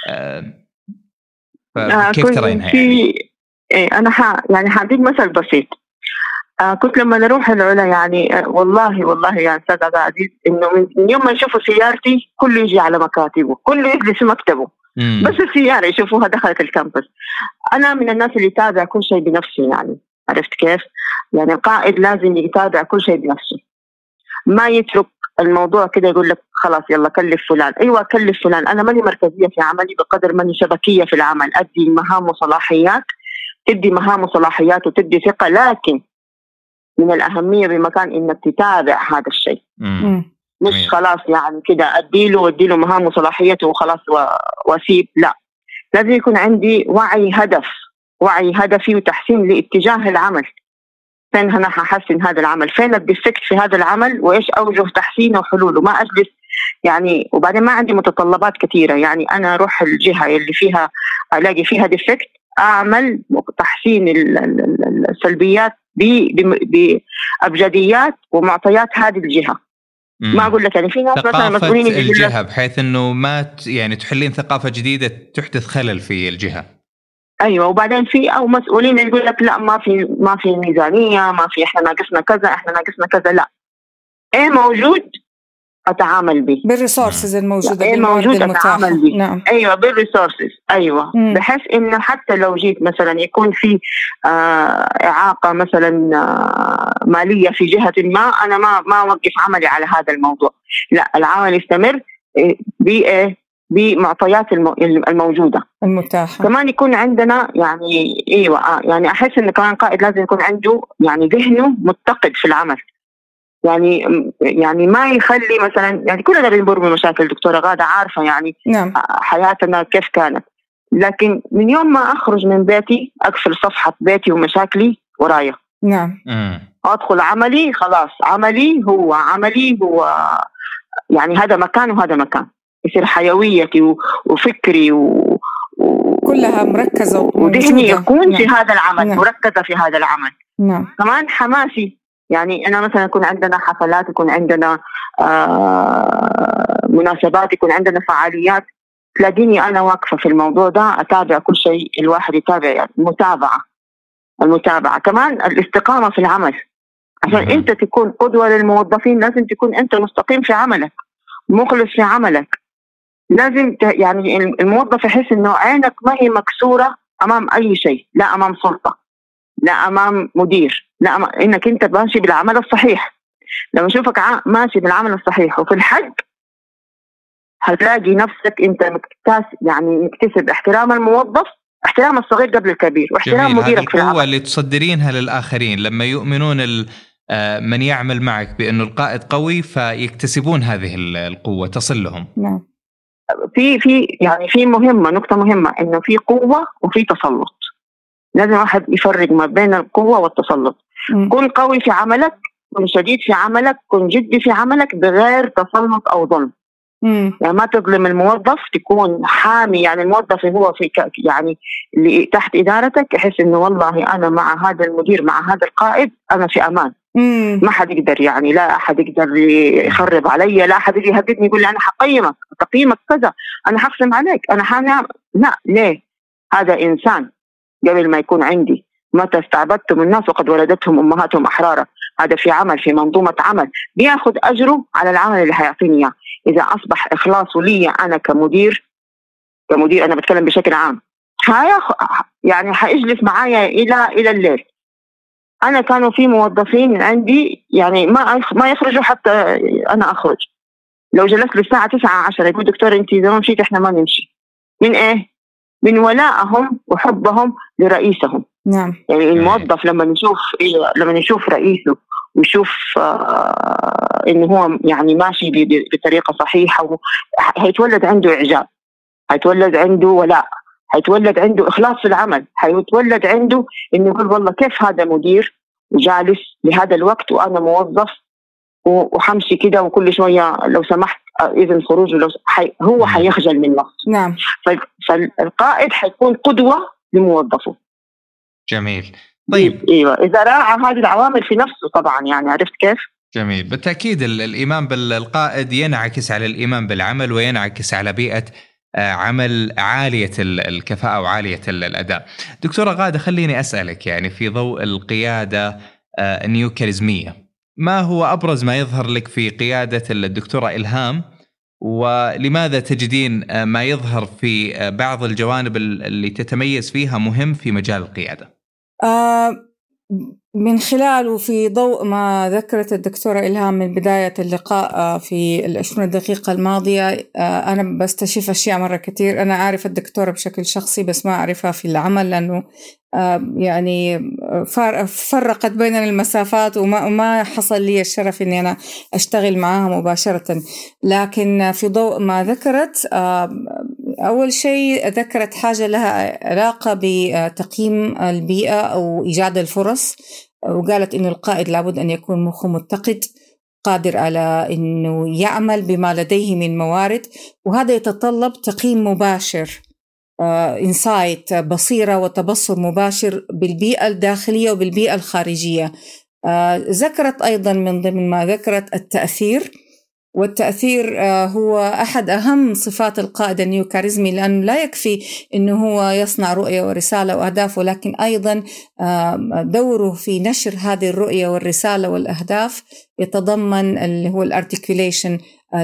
كيف ترينها يعني؟
أنا يعني هديك مثل بسيط. كنت لما نروح العلا يعني والله يا أستاذ عبد العزيز إنه من يوم ما يشوفوا سيارتي كله يجي على مكاتبه، كله يجلس في مكتبه. بس السيارة يشوفوها دخلت الكامبس. أنا من الناس اللي يتابع كل شيء بنفسي، يعني عرفت كيف؟ يعني القائد لازم يتابع كل شيء بنفسه، ما يترك الموضوع كده يقول لك خلاص يلا كلف فلان. أيوة كلف فلان، أنا ماني مركزية في عملي بقدر ماني شبكية في العمل، أدي مهام وصلاحيات، تدي مهام وصلاحيات وتدي ثقة، لكن من الأهمية بمكان إنك تتابع هذا الشيء. مش خلاص يعني كده أديله مهام وصلاحيته وخلاص وأسيب. لا، لازم يكون عندي وعي هدفي وتحسين لاتجاه العمل. فين أنا هحسن هذا العمل، فين الديفكت في هذا العمل، وإيش أوجه تحسينه وحلوله. ما أجلس يعني وبعدين ما عندي متطلبات كثيرة، يعني أنا أروح الجهة اللي فيها ألاقي فيها ديفكت، أعمل تحسين السلبيات بأبجديات ومعطيات هذه الجهة. ما أقول لك يعني في ناس مثلا مسؤولين
الجهة بحيث إنه ما يعني تحلين ثقافة جديدة تحدث خلل في الجهة.
أيوة، وبعدين في أو مسؤولين يقول لك لا ما في ميزانية، ما في، إحنا ناقصنا كذا، إحنا ناقصنا كذا. لا، إيه موجود أتعامل به
بالريسورسز الموجودة،
إيه موجود أتعامل به.
نعم.
أيوة بالريسورسز. أيوة بحيث إنه حتى لو جيت مثلا يكون في إعاقة مثلا مالية في جهة ما، أنا ما أوقف عملي على هذا الموضوع. لا، العمل يستمر بمعطيات الموجودة
المتاحة.
كمان يكون عندنا يعني يعني أحس إن كمان قائد لازم يكون عنده يعني ذهنه متقد في العمل. يعني ما يخلي مثلا، يعني كلنا بنمر بمشاكل دكتورة غادة، عارفة يعني
نعم.
حياتنا كيف كانت، لكن من يوم ما أخرج من بيتي أقفل صفحة بيتي ومشاكلي ورايا.
نعم.
أدخل عملي، خلاص عملي هو يعني هذا مكان وهذا مكان، يصير حيويتي وفكري
كلها مركزة
وذهني يكون في هذا العمل. مركزة في هذا العمل. كمان حماسي، يعني أنا مثلا يكون عندنا حفلات، يكون عندنا مناسبات، يكون عندنا فعاليات، تلاقيني أنا واقفة في الموضوع ده أتابع كل شيء الواحد يتابع. يعني المتابعة كمان الاستقامة في العمل، عشان أنت تكون قدوة للموظفين لازم تكون أنت مستقيم في عملك، مخلص في عملك. لازم يعني الموظف يحس إنه عينك ما هي مكسورة أمام أي شيء، لا أمام سلطة، لا أمام مدير، لا إنك أنت ماشي بالعمل الصحيح. لما أشوفك ماشي بالعمل الصحيح وفي الحق، هتلاقي نفسك أنت مكتسب احترام الموظف، احترام الصغير قبل الكبير، واحترام مديرك في العمل.
القوة اللي تصدرينها للآخرين لما يؤمنون من يعمل معك بأنه القائد قوي، فيكتسبون هذه القوة تصل لهم.
نعم.
في نقطة مهمة إنه في قوة وفي تسلط. لازم واحد يفرق ما بين القوة والتسلط. كن قوي في عملك، كن شديد في عملك، كن جدي في عملك بغير تسلط أو ظلم. يعني ما تظلم الموظف، تكون حامي. يعني الموظف هو في يعني اللي تحت إدارتك يحس إنه والله أنا مع هذا المدير، مع هذا القائد أنا في أمان. ما حد يقدر، يعني لا أحد يقدر يخرب علي، لا أحد يهددني يقول لي أنا حقيمك تقييمك كذا، أنا حقسم عليك، أنا حانع. لا، ليه؟ هذا إنسان قبل ما يكون عندي. متى استعبدتم الناس وقد ولدتهم أمهاتهم أحرارا. هذا في عمل، في منظومة عمل، بياخد أجره على العمل اللي حيعطيني إياه. إذا أصبح إخلاصه لي أنا كمدير أنا بتكلم بشكل عام، يعني حيجلس معايا إلى الليل. أنا كانوا في موظفين عندي يعني ما يخرجوا حتى أنا أخرج. لو جلست للساعة 9-10 يقول دكتور أنت إذا ما مشيت إحنا ما نمشي. من إيه؟ من ولائهم وحبهم لرئيسهم.
نعم.
يعني الموظف لما يشوف رئيسه ويشوف إنه هو يعني ماشي بطريقة صحيحة، هيتولد عنده إعجاب، هيتولد عنده ولاء، هيتولد عنده إخلاص في العمل، هيتولد عنده إنه يقول والله كيف هذا مدير جالس لهذا الوقت وأنا موظف وحمشي كده وكل شوية لو سمحت إذن خروج، هو حيخجل من نفسه.
نعم.
فالقائد حيكون قدوة لموظفه.
جميل. طيب.
ايوه، اذا راعى هذه العوامل في نفسه طبعا، يعني عرفت كيف؟
جميل. بالتأكيد الإيمان بالقائد ينعكس على الإيمان بالعمل، وينعكس على بيئة عمل عالية الكفاءة وعالية الأداء. دكتورة غادة، خليني أسألك يعني في ضوء القيادة النيوكاريزمية، ما هو أبرز ما يظهر لك في قيادة الدكتورة إلهام، ولماذا تجدين ما يظهر في بعض الجوانب اللي تتميز فيها مهم في مجال القيادة؟
من خلاله في ضوء ما ذكرت الدكتورة إلهام من بداية اللقاء في 20 دقيقة الماضية، أنا بستشف أشياء مرة كتير. أنا أعرف الدكتورة بشكل شخصي بس ما أعرفها في العمل، لأنه يعني فرقت بيننا المسافات وما حصل لي الشرف أني أنا أشتغل معها مباشرة. لكن في ضوء ما ذكرت، أول شيء ذكرت حاجة لها علاقة بتقييم البيئة أو إيجاد الفرص، وقالت إنه القائد لابد أن يكون مخه متقد، قادر على إنه يعمل بما لديه من موارد، وهذا يتطلب تقييم مباشر، إنسايت، بصيرة وتبصر مباشر بالبيئة الداخلية وبالبيئة الخارجية. ذكرت أيضا من ضمن ما ذكرت التأثير، والتأثير هو أحد أهم صفات القائد النيوكاريزمي، لأنه لا يكفي أنه هو يصنع رؤية ورسالة وأهداف، ولكن أيضا دوره في نشر هذه الرؤية والرسالة والأهداف يتضمن اللي هو الارتيكوليشن،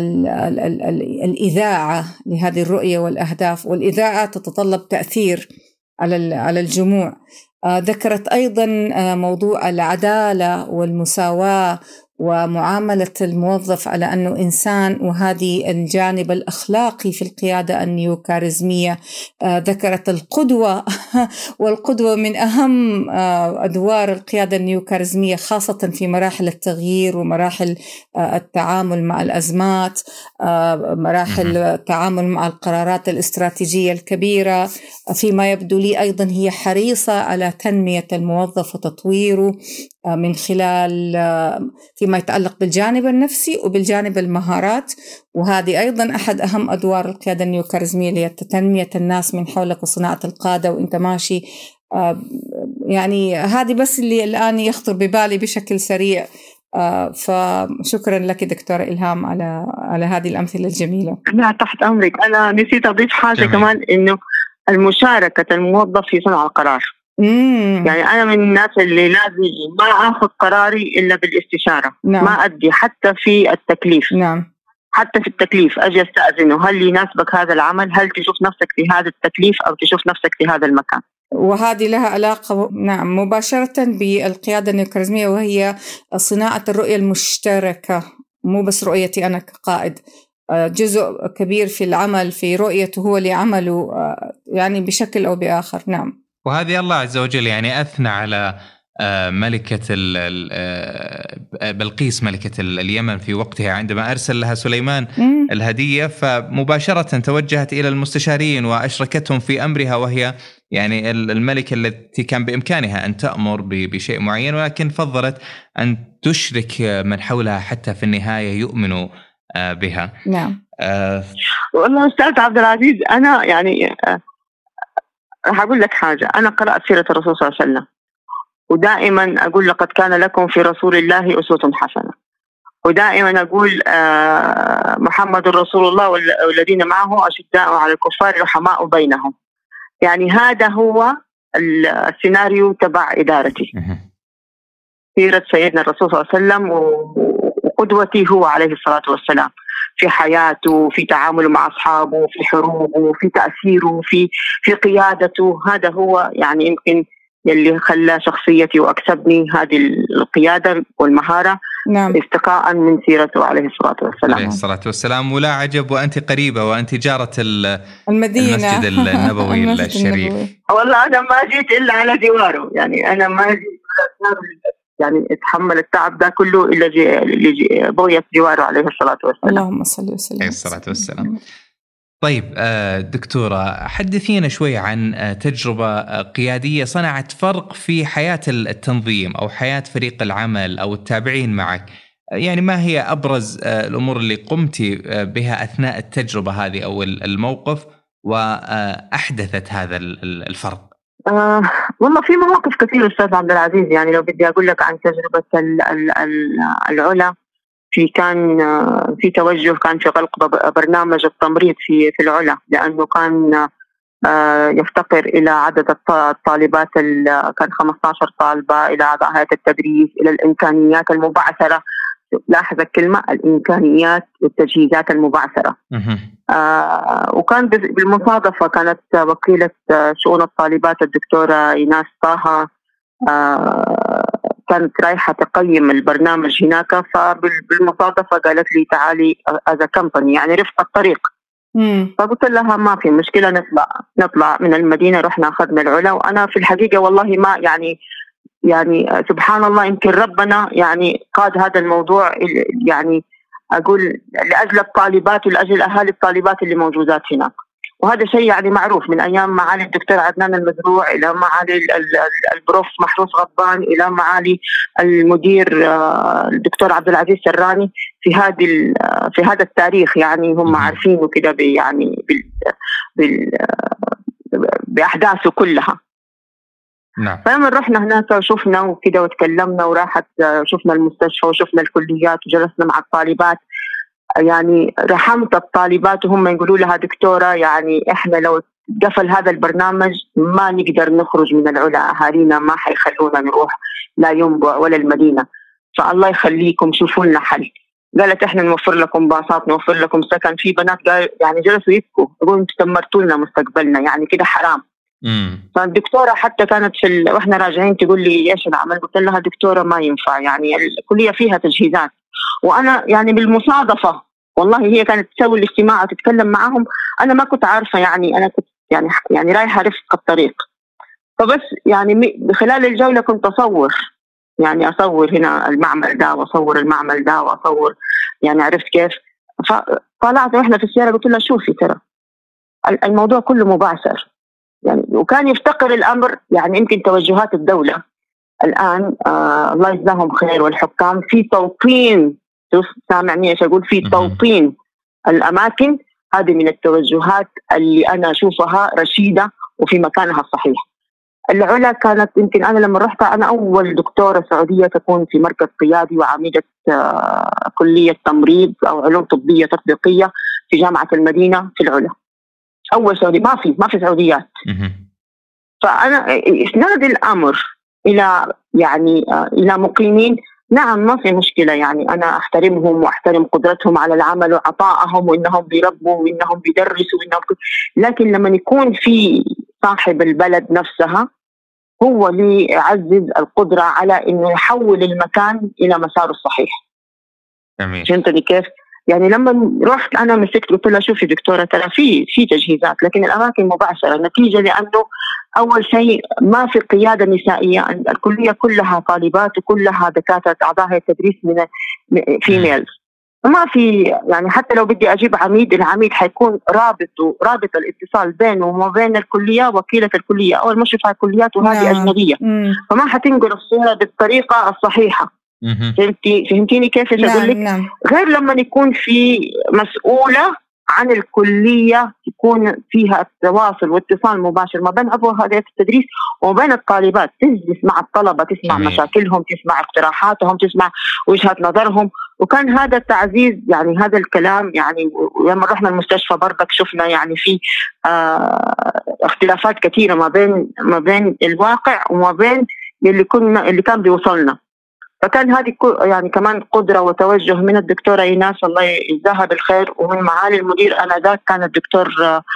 الإذاعة لهذه الرؤية والأهداف. والإذاعة تتطلب تأثير على الجموع. ذكرت أيضا موضوع العدالة والمساواة ومعاملة الموظف على أنه إنسان، وهذه الجانب الأخلاقي في القيادة النيوكاريزمية. ذكرت القدوة والقدوة من أهم أدوار القيادة النيوكاريزمية، خاصة في مراحل التغيير ومراحل التعامل مع الأزمات، مراحل التعامل مع القرارات الاستراتيجية الكبيرة. فيما يبدو لي أيضا هي حريصة على تنمية الموظف وتطويره من خلال فيما يتعلق بالجانب النفسي وبالجانب المهارات. وهذه أيضا أحد أهم أدوار القيادة النيوكاريزمية، اللي هي تنمية الناس من حولك وصناعة القادة وإنت ماشي. يعني هذه بس اللي الآن يخطر ببالي بشكل سريع. فشكرا لك دكتورة إلهام على هذه الأمثلة الجميلة.
لا، تحت أمرك. أنا نسيت أضيف حاجة جميل. كمان إنه المشاركة الموظف في صنع القرار. يعني أنا من الناس اللي لازم ما أخذ قراري إلا بالاستشارة.
نعم.
ما أدي حتى في التكليف.
نعم.
حتى في التكليف أجي أستأذنه، هل يناسبك هذا العمل؟ هل تشوف نفسك في هذا التكليف أو تشوف نفسك في هذا المكان؟
وهذه لها علاقة نعم مباشرة بالقيادة النيوكاريزمية، وهي صناعة الرؤية المشتركة، مو بس رؤيتي أنا كقائد. جزء كبير في العمل في رؤيته هو لعمله يعني بشكل أو بآخر. نعم.
وهذه الله عز وجل يعني أثنى على ملكة بلقيس ملكة اليمن في وقتها عندما أرسل لها سليمان الهدية، فمباشرة توجهت إلى المستشارين وأشركتهم في أمرها، وهي يعني الملكة التي كان بإمكانها أن تأمر بشيء معين، ولكن فضلت أن تشرك من حولها حتى في النهاية يؤمنوا بها.
نعم.
والله أستاذ عبد العزيز، أنا يعني راح أقول لك حاجة. أنا قرأت سيرة الرسول صلى الله عليه وسلم، ودائما أقول لقد كان لكم في رسول الله أسوة حسنة، ودائما أقول محمد رسول الله والذين معه أشداء على الكفار رحماء بينهم. يعني هذا هو السيناريو تبع إدارتي، سيرة سيدنا الرسول صلى الله عليه وسلم، وقدوتي هو عليه الصلاة والسلام في حياته، في تعامله مع أصحابه، في حروبه، في تأثيره، في قيادته. هذا هو يعني يمكن يلي خلى شخصيتي وأكسبني هذه القيادة والمهارة.
نعم.
استقاء من سيرته عليه الصلاة والسلام.
عليه الصلاة والسلام. ولا عجب وأنت قريبة وأنت جارة
المدينة،
المسجد النبوي الشريف.
والله أنا ما جيت إلا على جواره، يعني أنا ما جيت يعني اتحمل التعب ده كله إلا بغية جواره عليه الصلاة والسلام.
اللهم صل وسلم
عليه الصلاة والسلام. طيب دكتورة، حدثينا شوي عن تجربة قيادية صنعت فرق في حياة التنظيم أو حياة فريق العمل أو التابعين معك. يعني ما هي أبرز الأمور اللي قمتي بها أثناء التجربة هذه أو الموقف وأحدثت هذا الفرق؟
والله في مواقف كثير أستاذ عبد العزيز. يعني لو بدي أقول لك عن تجربة العلا، كان في توجه، كان في غلق برنامج التمريض في العلا، لأنه كان يفتقر إلى عدد الطالبات، كان 15 طالبة، إلى أعضاء هيئة التدريس، إلى الإمكانيات المبعثرة. لاحظ الكلمة الإمكانيات والتجهيزات المبعثرة. وكان بالمصادفة كانت وكيلة شؤون الطالبات الدكتورة إيناس طه كانت رايحة تقيم البرنامج هناك، فبالمصادفة قالت لي تعالي as a company، يعني رفقة الطريق. فقلت لها ما في مشكلة، نطلع من المدينة. رحنا أخذنا العلا، وأنا في الحقيقة والله ما يعني سبحان الله، يمكن ربنا يعني قاد هذا الموضوع، يعني أقول لأجل الطالبات ولأجل أهالي الطالبات اللي موجودات هناك. وهذا شيء يعني معروف من أيام معالي الدكتور عدنان المزروع، إلى معالي البروف محروس غضبان، إلى معالي المدير الدكتور عبد العزيز سراني. في هذا التاريخ يعني هم عارفينه كده يعني بأحداثه كلها.
نعم.
فلما رحنا هناك وشفنا وكده وتكلمنا، وراحت شفنا المستشفى وشفنا الكليات وجلسنا مع الطالبات، يعني رحمت الطالبات وهم يقولوا لها دكتورة يعني إحنا لو قفل هذا البرنامج ما نقدر نخرج من العلا، أهالينا ما حيخلونا نروح لا ينبع ولا المدينة، فالله يخليكم شوفوا لنا حل. قالت إحنا نوفر لكم باصات، نوفر لكم سكن. في بنات قال يعني جلسوا يبكوا يقولوا انتم دمرتوا لنا مستقبلنا، يعني كده حرام. فالدكتورة حتى كانت واحنا راجعين تقول لي ايش العمل، قلت لها دكتورة ما ينفع، يعني الكلية فيها تجهيزات. وانا يعني بالمصادفة والله هي كانت تسوي الاجتماع وتتكلم معهم، انا ما كنت عارفة، يعني انا كنت يعني رايحة رفق الطريق. فبس يعني خلال الجولة كنت أصور هنا المعمل ده وأصور المعمل ده وأصور، يعني عرفت كيف. فطلعت وإحنا في السيارة قلت لها شوفي ترى الموضوع كله مباشر يعني، وكان يفتقر الأمر يعني يمكن توجهات الدولة الآن الله يجزاهم خير والحكام في توطين، سامعني إيش أقول، في توطين الأماكن. هذه من التوجهات اللي أنا أشوفها رشيدة وفي مكانها الصحيح. العلا كانت يمكن أنا لما رحت أنا أول دكتورة سعودية تكون في مركز قيادي وعميدة كلية تمريض أو علوم طبية تطبيقية في جامعة المدينة في العلا، أول سعودية، ما في سعوديات. فأنا إسناد الأمر إلى يعني إلى مقيمين، نعم ما في مشكلة، يعني أنا أحترمهم وأحترم قدرتهم على العمل وعطائهم وإنهم بيربوا وإنهم بيدرسوا لكن لما يكون في صاحب البلد نفسها هو اللي يعزز القدرة على إنه يحول المكان إلى مساره الصحيح.
جميل.
فهمتني كيف؟ يعني لما رحت أنا مسكت قلت لها شوفي دكتورة ترى في تجهيزات، لكن الأماكن مباشرة، نتيجة لأنه أول شيء ما في قيادة نسائية، الكلية كلها طالبات وكلها دكاترة أعضاء التدريس من فيميلز، ما في يعني حتى لو بدي أجيب عميد، العميد حيكون رابط الاتصال بينه وما بين الكلية وكيلة الكلية أو المشرف على الكليات، وهذه أجنبية فما حتنقل الصورة بالطريقة الصحيحة. فهمتيني كيف أقول لك؟ غير لما يكون في مسؤولة عن الكلية يكون فيها التواصل واتصال مباشر ما بين عضو هيئة التدريس وما بين الطالبات، تجلس مع الطلبة تسمع مشاكلهم، تسمع اقتراحاتهم، تسمع وجهات نظرهم. وكان هذا التعزيز يعني هذا الكلام، يعني لما رحنا المستشفى برضك شفنا يعني في اختلافات كثيرة ما بين الواقع وما بين اللي كان بيوصلنا. فكان هذه يعني كمان قدرة وتوجه من الدكتورة إيناس الله يجزاها بالخير، ومن معالي المدير أنا ذاك كان الدكتور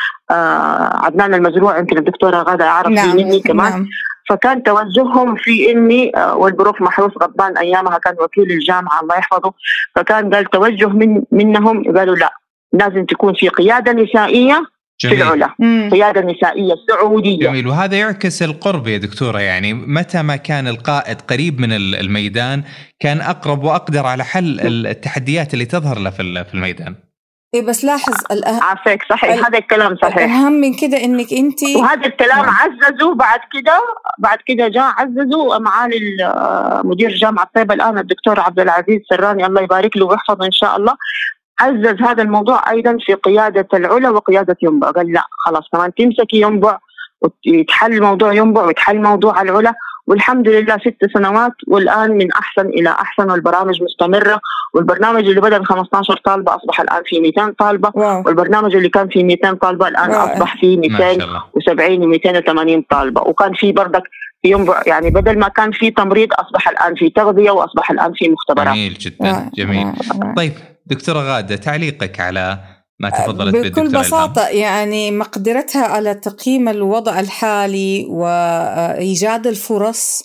عدنان المزروع، يمكن الدكتورة غادة أعرف مني كمان. فكان توجههم في إني والبروف محروس غضبان أيامها كان وكيل الجامعة الله يحفظه، فكان قال توجه منهم قالوا لا لازم تكون في قيادة نسائية في العلا، قيادة نسائية سعودية.
جميل. وهذا يعكس القرب يا دكتورة، يعني متى ما كان القائد قريب من الميدان كان أقرب وأقدر على حل التحديات اللي تظهر له في الميدان.
إيه بس لاحظ
عافاك صحيح، هذا الكلام صحيح.
الأهم من كده إنك أنت،
وهذا الكلام عززوا بعد كده جاء عززوا معالي مدير جامعة طيبة الآن الدكتور عبد العزيز سراني الله يبارك له ويحفظه إن شاء الله، عزز هذا الموضوع أيضا في قيادة العلا وقيادة ينبع. قال لا خلاص كمان تمسكي ينبع ويتحل موضوع ينبع ويتحل موضوع العلا، والحمد لله 6 سنوات والآن من أحسن إلى أحسن، والبرامج مستمرة. والبرنامج اللي بدأ ب 15 طالبة أصبح الآن في 200 طالبة، والبرنامج اللي كان في 200 طالبة الآن أصبح في 270 و 280 طالبة. وكان في برضك في ينبع يعني بدل ما كان في تمريض أصبح الآن في تغذية وأصبح الآن في مختبرات.
جميل جدا. جميل. طيب دكتورة غادة تعليقك على ما تفضلت بالدكتورة
بكل بساطة إلهام. يعني مقدرتها على تقييم الوضع الحالي وإيجاد الفرص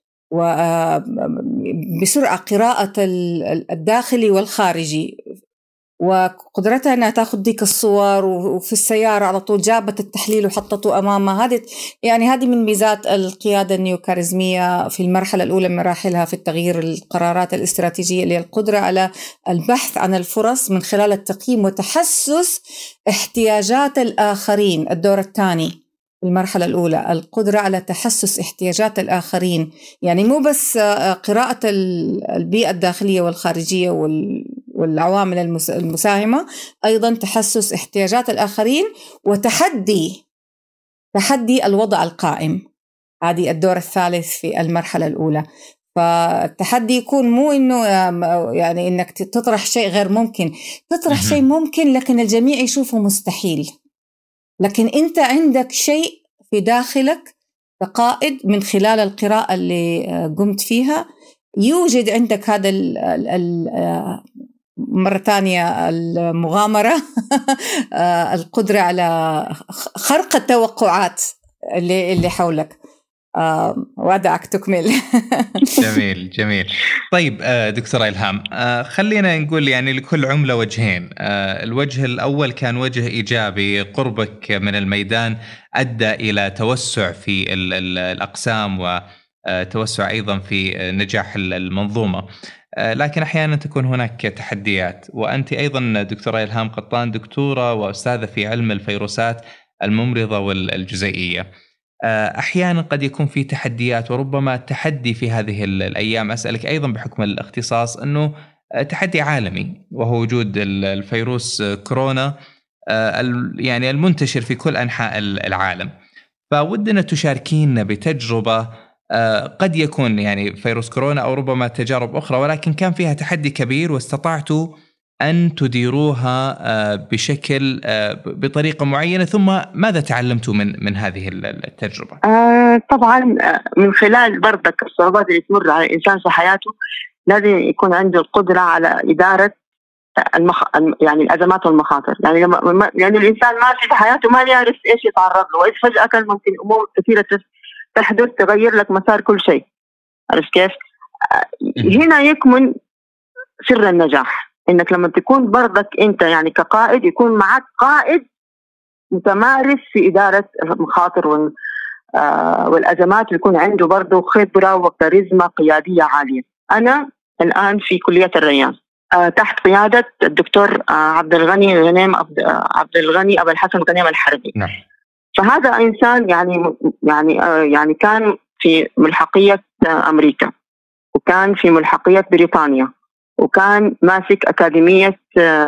وبسرعة قراءة الداخلي والخارجي، وقدرتها أنها تأخذ ديك الصور وفي السيارة على طول جابت التحليل وحطته أمامها. هذه من ميزات القيادة النيوكاريزمية في المرحلة الأولى من مراحلها في التغيير القرارات الاستراتيجية، اللي هي القدرة على البحث عن الفرص من خلال التقييم وتحسس احتياجات الآخرين. الدور الثاني في المرحلة الأولى القدرة على تحسس احتياجات الآخرين، يعني مو بس قراءة البيئة الداخلية والخارجية والعوامل المساهمة، أيضا تحسس احتياجات الآخرين وتحدي الوضع القائم. هذه الدور الثالث في المرحلة الأولى. فالتحدي يكون مو إنه يعني إنك تطرح شيء غير ممكن، تطرح شيء ممكن لكن الجميع يشوفه مستحيل، لكن أنت عندك شيء في داخلك كقائد من خلال القراءة اللي قمت فيها، يوجد عندك هذا مرة تانية المغامرة القدرة على خرق التوقعات اللي حولك. وأدعك تكمل.
جميل جميل. طيب دكتورة إلهام، خلينا نقول يعني لكل عملة وجهين. الوجه الأول كان وجه إيجابي، قربك من الميدان أدى إلى توسع في الأقسام وتوسع أيضا في نجاح المنظومة، لكن أحيانا تكون هناك تحديات. وأنت أيضا دكتورة إلهام قطان دكتورة وأستاذة في علم الفيروسات الممرضة والجزيئية، أحيانا قد يكون في تحديات، وربما التحدي في هذه الأيام أسألك أيضا بحكم الاختصاص أنه تحدي عالمي، وهو وجود الفيروس كورونا يعني المنتشر في كل أنحاء العالم. فودنا تشاركين بتجربة قد يكون يعني فيروس كورونا أو ربما تجارب أخرى، ولكن كان فيها تحدي كبير واستطعتوا أن تديروها بشكل بطريقة معينة، ثم ماذا تعلمتوا من هذه التجربة؟
طبعا من خلال برضك الصعوبات اللي تمر على الإنسان في حياته لازم يكون عنده القدرة على إدارة يعني الأزمات والمخاطر. يعني يعني الإنسان ماشي في حياته ما يعرف إيش يتعرض له، وإذ فجأة كان ممكن أمور كثيرة تحدث تغير لك مسار كل شيء. عرفت كيف؟ هنا يكمن سر النجاح، إنك لما تكون برضك أنت يعني كقائد يكون معك قائد متمارس في إدارة المخاطر والأزمات، ويكون عنده برضه خبرة وكاريزما قيادية عالية. أنا الآن في كلية الريان تحت قيادة الدكتور عبد الغني أبو الحسن غنيم الحربي.
نعم.
فهذا إنسان يعني كان في ملحقية أمريكا، وكان في ملحقية بريطانيا، وكان ماسك الأكاديمية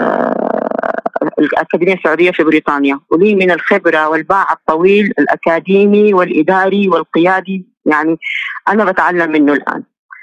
السعودية في بريطانيا، ولي من الخبرة والباع الطويل الأكاديمي والإداري والقيادي. يعني أنا بتعلم منه الآن.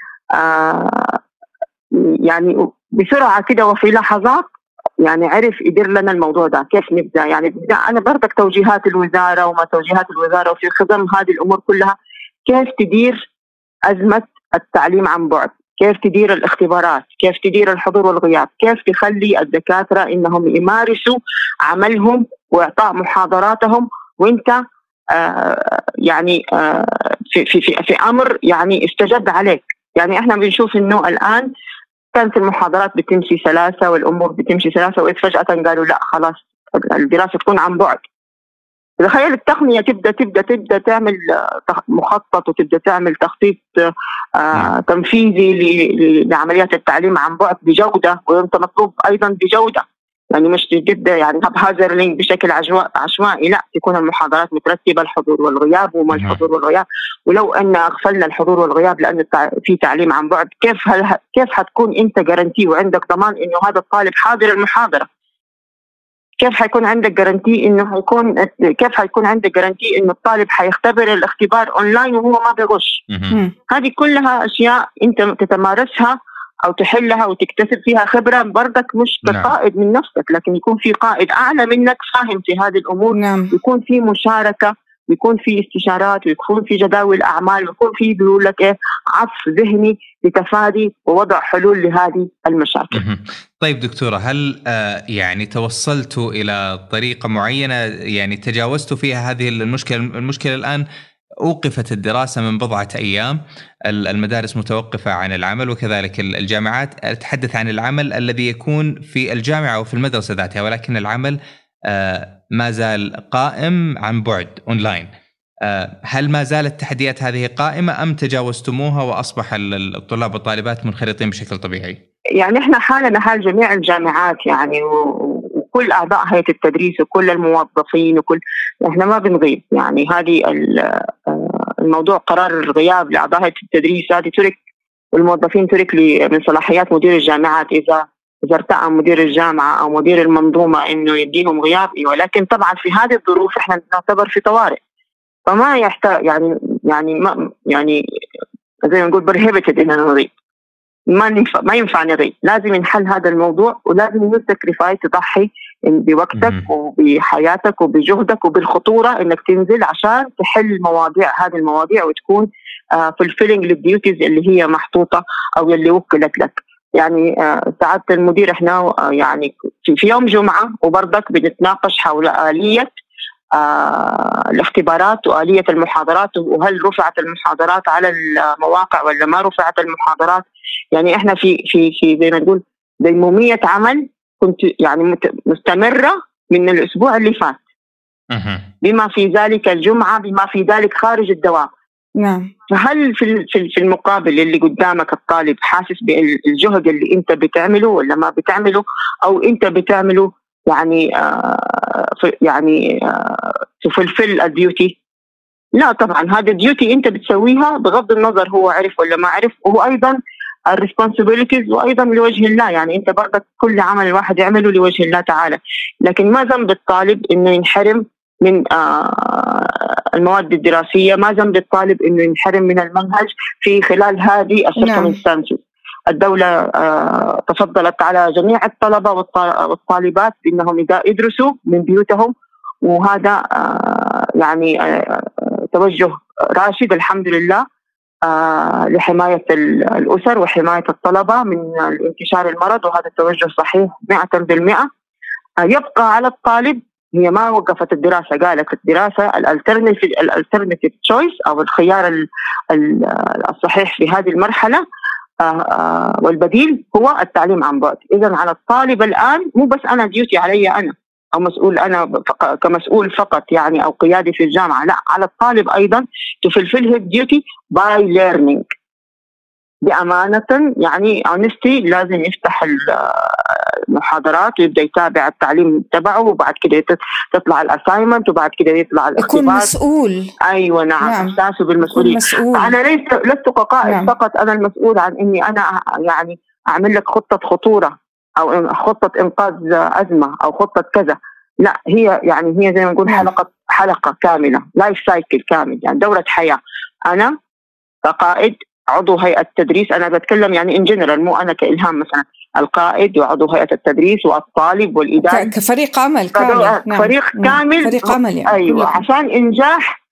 يعني بسرعة كده وفي لحظات يعني عرف يدير لنا الموضوع ده كيف نبدأ. يعني أنا برضك توجيهات الوزارة وما توجيهات الوزارة، وفي خضم هذه الأمور كلها كيف تدير أزمة التعليم عن بعد، كيف تدير الاختبارات، كيف تدير الحضور والغياب، كيف تخلي الدكاترة إنهم يمارسوا عملهم وإعطاء محاضراتهم، وإنت يعني في أمر يعني استجد عليك. يعني إحنا بنشوف إنه الآن كانت المحاضرات بتمشي سلاسة والأمور بتمشي سلاسة، وإذ فجأة قالوا لا خلاص الدراسة تكون عن بعد. تخيل التقنية تبدأ تعمل مخطط، وتبدأ تعمل تخطيط تنفيذي لعمليات التعليم عن بعد بجودة، وأنت مطلوب أيضا بجودة. يعني مش تبدأ يعني هازرلينج بشكل عشوائي، لا، تكون المحاضرات مترتبة، الحضور والغياب وما الحضور والغياب. ولو أن أغفلنا الحضور والغياب لأن في تعليم عن بعد، كيف حتكون أنت جارنتي وعندك ضمان إنه هذا الطالب حاضر المحاضرة؟ كيف حيكون عندك جارنتي إنه الطالب حيختبر الاختبار أونلاين وهو ما بيغش؟ هذه كلها أشياء أنت تتمارسها أو تحلها وتكتسب فيها خبرة، برضك مش كقائد من نفسك، لكن يكون في قائد أعلى منك فاهم في هذه الأمور. يكون في مشاركة، ويكون في استشارات، ويكون في جداول أعمال، ويكون في بيقول لك عصف ذهني لتفادي ووضع حلول لهذه المشاكل.
طيب دكتورة، هل يعني توصلتوا إلى طريقة معينة يعني تجاوزتوا فيها هذه المشكلة الآن أوقفت الدراسة من بضعة أيام، المدارس متوقفة عن العمل، وكذلك الجامعات. أتحدث عن العمل الذي يكون في الجامعة وفي المدرسة ذاتها، ولكن العمل ما زال قائم عن بعد أونلاين. هل ما زالت التحديات هذه قائمة أم تجاوزتموها وأصبح الطلاب والطالبات منخرطين بشكل طبيعي؟
يعني إحنا حالنا حال جميع الجامعات، يعني وكل أعضاء هيئة التدريس وكل الموظفين إحنا ما بنغيب. يعني هذه الموضوع قرار الغياب لأعضاء هيئة التدريس هذه ترك، والموظفين ترك من صلاحيات مدير الجامعات. إذا ارتأى مدير الجامعة أو مدير المنظومة إنه يديهم غياب، ولكن طبعا في هذه الظروف إحنا نعتبر في طوارئ، فما يحتاج يعني زي ما نقول prohibited إننا نغيب، ما ينفع نغيب، لازم ينحل هذا الموضوع، ولازم يسكريفاي تضحي بوقتك وبحياتك وبجهدك وبالخطورة إنك تنزل عشان تحل هذه المواضيع وتكون fulfilling للديوتيز اللي هي محطوطة أو اللي وكلت لك. يعني سعادة المدير إحنا يعني في يوم جمعة وبرضك بنتناقش حول آلية الاختبارات وآلية المحاضرات، وهل رفعت المحاضرات على المواقع ولا ما رفعت المحاضرات. يعني احنا في زي ما نقول ديمومية عمل كنت يعني مستمرة من الأسبوع اللي فات، بما في ذلك الجمعة، بما في ذلك خارج الدوام.
نعم.
فهل في المقابل اللي قدامك الطالب حاسس بالجهد اللي انت بتعمله ولا ما بتعمله، او انت بتعمله يعني تفلفل الديوتي؟ لا طبعا، هذا الديوتي انت بتسويها بغض النظر هو عرف ولا ما عرف، وهو ايضا الريسبونسبيلتيز وايضا لوجه الله. يعني انت برضك كل عمل الواحد يعمله لوجه الله تعالى، لكن ما ذنب الطالب انه ينحرم من المواد الدراسية، ما ذنب الطالب انه ينحرم من المنهج في خلال هذه السيركمستانسز. الدولة تفضلت على جميع الطلبة والطالبات بأنهم يدرسوا من بيوتهم، وهذا يعني توجه راشد الحمد لله لحماية الأسر وحماية الطلبة من انتشار المرض، وهذا التوجه صحيح 100%. يبقى على الطالب، هي ما وقفت الدراسة، قالت الدراسة الالترناتيف تشويس أو الخيار الصحيح في هذه المرحلة والبديل هو التعليم عن بعد. إذن على الطالب الآن مو بس أنا ديوتي علي أنا أو مسؤول أنا كمسؤول فقط يعني أو قيادي في الجامعة، لا، على الطالب أيضا تفلفله الديوتي by learning بأمانة. يعني honesty، لازم يفتح المحاضرات ويبدأ يتابع التعليم تبعه، وبعد كده تطلع الأسايمنت، وبعد كده يطلع الاختبار،
يكون مسؤول.
أيوة نعم، إحساسه بالمسؤولية. أنا لست كقائد فقط، أنا المسؤول عن إني أنا يعني أعمل لك خطة خطورة أو خطة إنقاذ أزمة أو خطة كذا، لا، هي زي ما نقول حلقة كاملة، لايف سايكل كامل، يعني دورة حياة. أنا كقائد عضو هيئة التدريس، أنا بتكلم يعني إن جنرال، مو أنا كإلهام مثلا، القائد وعضو هيئة التدريس والطالب والإدارة
كفريق عمل كامل.
فريق كامل،
فريق عمل يعني.
أيوة، عشان إنجاح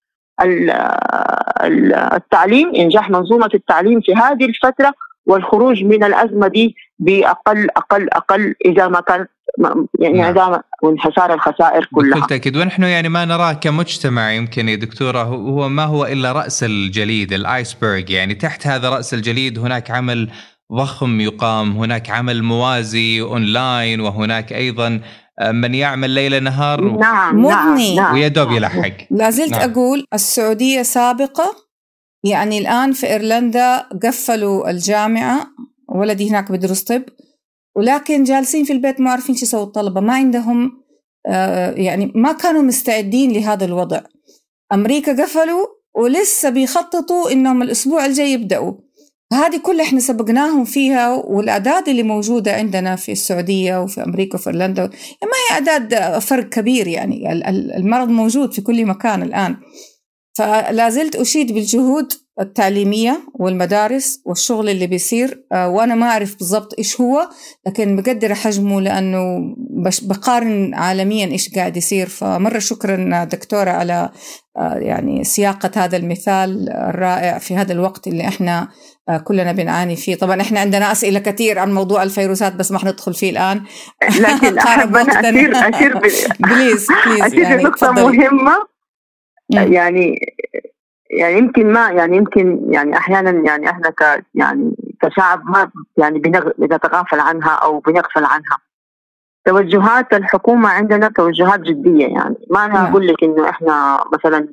التعليم، إنجاح منظومة التعليم في هذه الفترة، والخروج من الأزمة دي بأقل أقل أقل إذا ما كان يعني عدم وانحسار الخسائر كلها.
بكل تأكيد. ونحن يعني ما نراه كمجتمع يمكن يا دكتورة هو ما هو إلا رأس الجليد، الآيسبرغ. يعني تحت هذا رأس الجليد هناك عمل ضخم يقام، هناك عمل موازي أونلاين، وهناك أيضا من يعمل ليل نهار
مضني
ويدوب يلحق.
لازلت أقول السعودية سابقة، يعني الآن في إيرلندا قفلوا الجامعة، ولدي هناك بدرس طب، ولكن جالسين في البيت ما عارفين شو يسووا الطلبة، ما عندهم يعني ما كانوا مستعدين لهذا الوضع. أمريكا قفلوا ولسه بيخططوا إنهم الأسبوع الجاي يبدأوا. هذه كلها إحنا سبقناهم فيها، والأعداد اللي موجودة عندنا في السعودية وفي أمريكا وفي إيرلندا يعني ما هي أعداد فرق كبير، يعني المرض موجود في كل مكان الآن. فلازلت أشيد بالجهود التعليمية والمدارس والشغل اللي بيصير، وأنا ما أعرف بالضبط إيش هو، لكن بقدر حجمه لأنه بقارن عالميا إيش قاعد يصير. فمرة شكرا دكتورة على يعني سياقة هذا المثال الرائع في هذا الوقت اللي إحنا كلنا بنعاني فيه. طبعا إحنا عندنا أسئلة كثير عن موضوع الفيروسات بس ما حندخل فيه الآن،
لكن أحب أنا أثير
بليز
يعني نقطة مهمة. يعني يمكن أحيانا يعني إحنا كشعب ما يعني بنتغافل عنها أو بنغفل عنها. توجهات الحكومة عندنا توجهات جدية، يعني ما أنا أقول لك إنه إحنا مثلا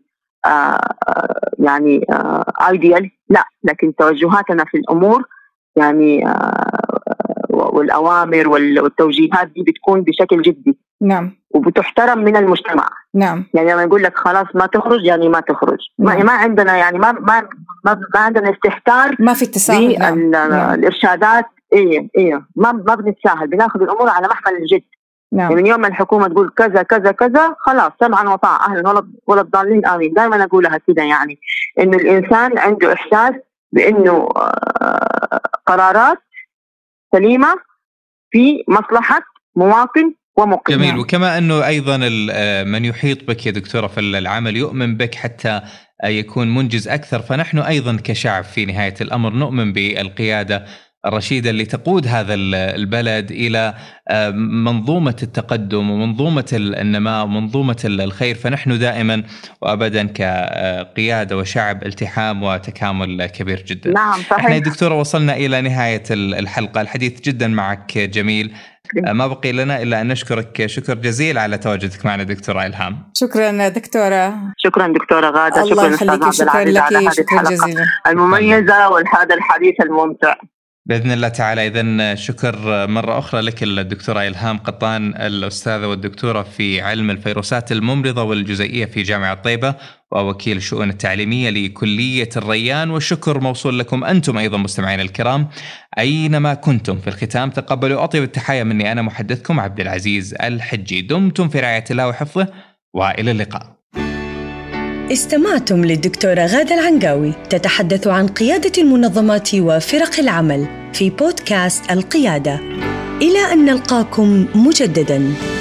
يعني ايديال، لا، لكن توجهاتنا في الأمور يعني والأوامر والتوجيهات دي بتكون بشكل جدي.
نعم.
وبتحترم من المجتمع.
نعم.
يعني لما يقول لك خلاص ما تخرج يعني ما تخرج. نعم. ما عندنا يعني ما عندنا استهتار،
ما في تساهل.
نعم. الإرشادات إيه ما بنتساهل، بناخذ الأمور على محمل الجد.
نعم.
يعني من يوم الحكومة تقول كذا كذا كذا خلاص سمعا وطاعة، أهلا ولا الضالين آمين. دائما أقولها كده، يعني إنه الإنسان عنده إحساس بأنه قرارات سليمة في مصلحة مواطن ومقيم.
جميل. وكما أنه أيضا من يحيط بك يا دكتورة في العمل يؤمن بك حتى يكون منجز أكثر، فنحن أيضا كشعب في نهاية الأمر نؤمن بالقيادة الرشيدة اللي تقود هذا البلد إلى منظومة التقدم ومنظومة النماء ومنظومة الخير. فنحن دائما وأبدا كقيادة وشعب التحام وتكامل كبير جدا.
نعم صحيح.
احنا يا دكتورة وصلنا إلى نهاية الحلقة، الحديث جدا معك جميل، ما بقي لنا إلا أن نشكرك شكر جزيل على تواجدك معنا دكتورة إلهام.
شكرا دكتورة.
شكرا دكتورة غادة.
الله يخليك. شكرا لك. شكرا جزيلا
المميزة وهذا الحديث الممتع
بإذن الله تعالى. إذن شكر مرة أخرى لك الدكتورة إلهام قطان، الأستاذة والدكتورة في علم الفيروسات الممرضة والجزيئية في جامعة طيبة ووكيل الشؤون التعليمية لكلية الريان. والشكر موصول لكم أنتم أيضا مستمعين الكرام أينما كنتم. في الختام تقبلوا أطيب التحية مني أنا محدثكم عبد العزيز الحجي. دمتم في رعاية الله وحفظه وإلى اللقاء.
استمعتم للدكتورة غادة العنقاوي تتحدث عن قيادة المنظمات وفرق العمل في بودكاست القيادة. إلى أن نلقاكم مجدداً.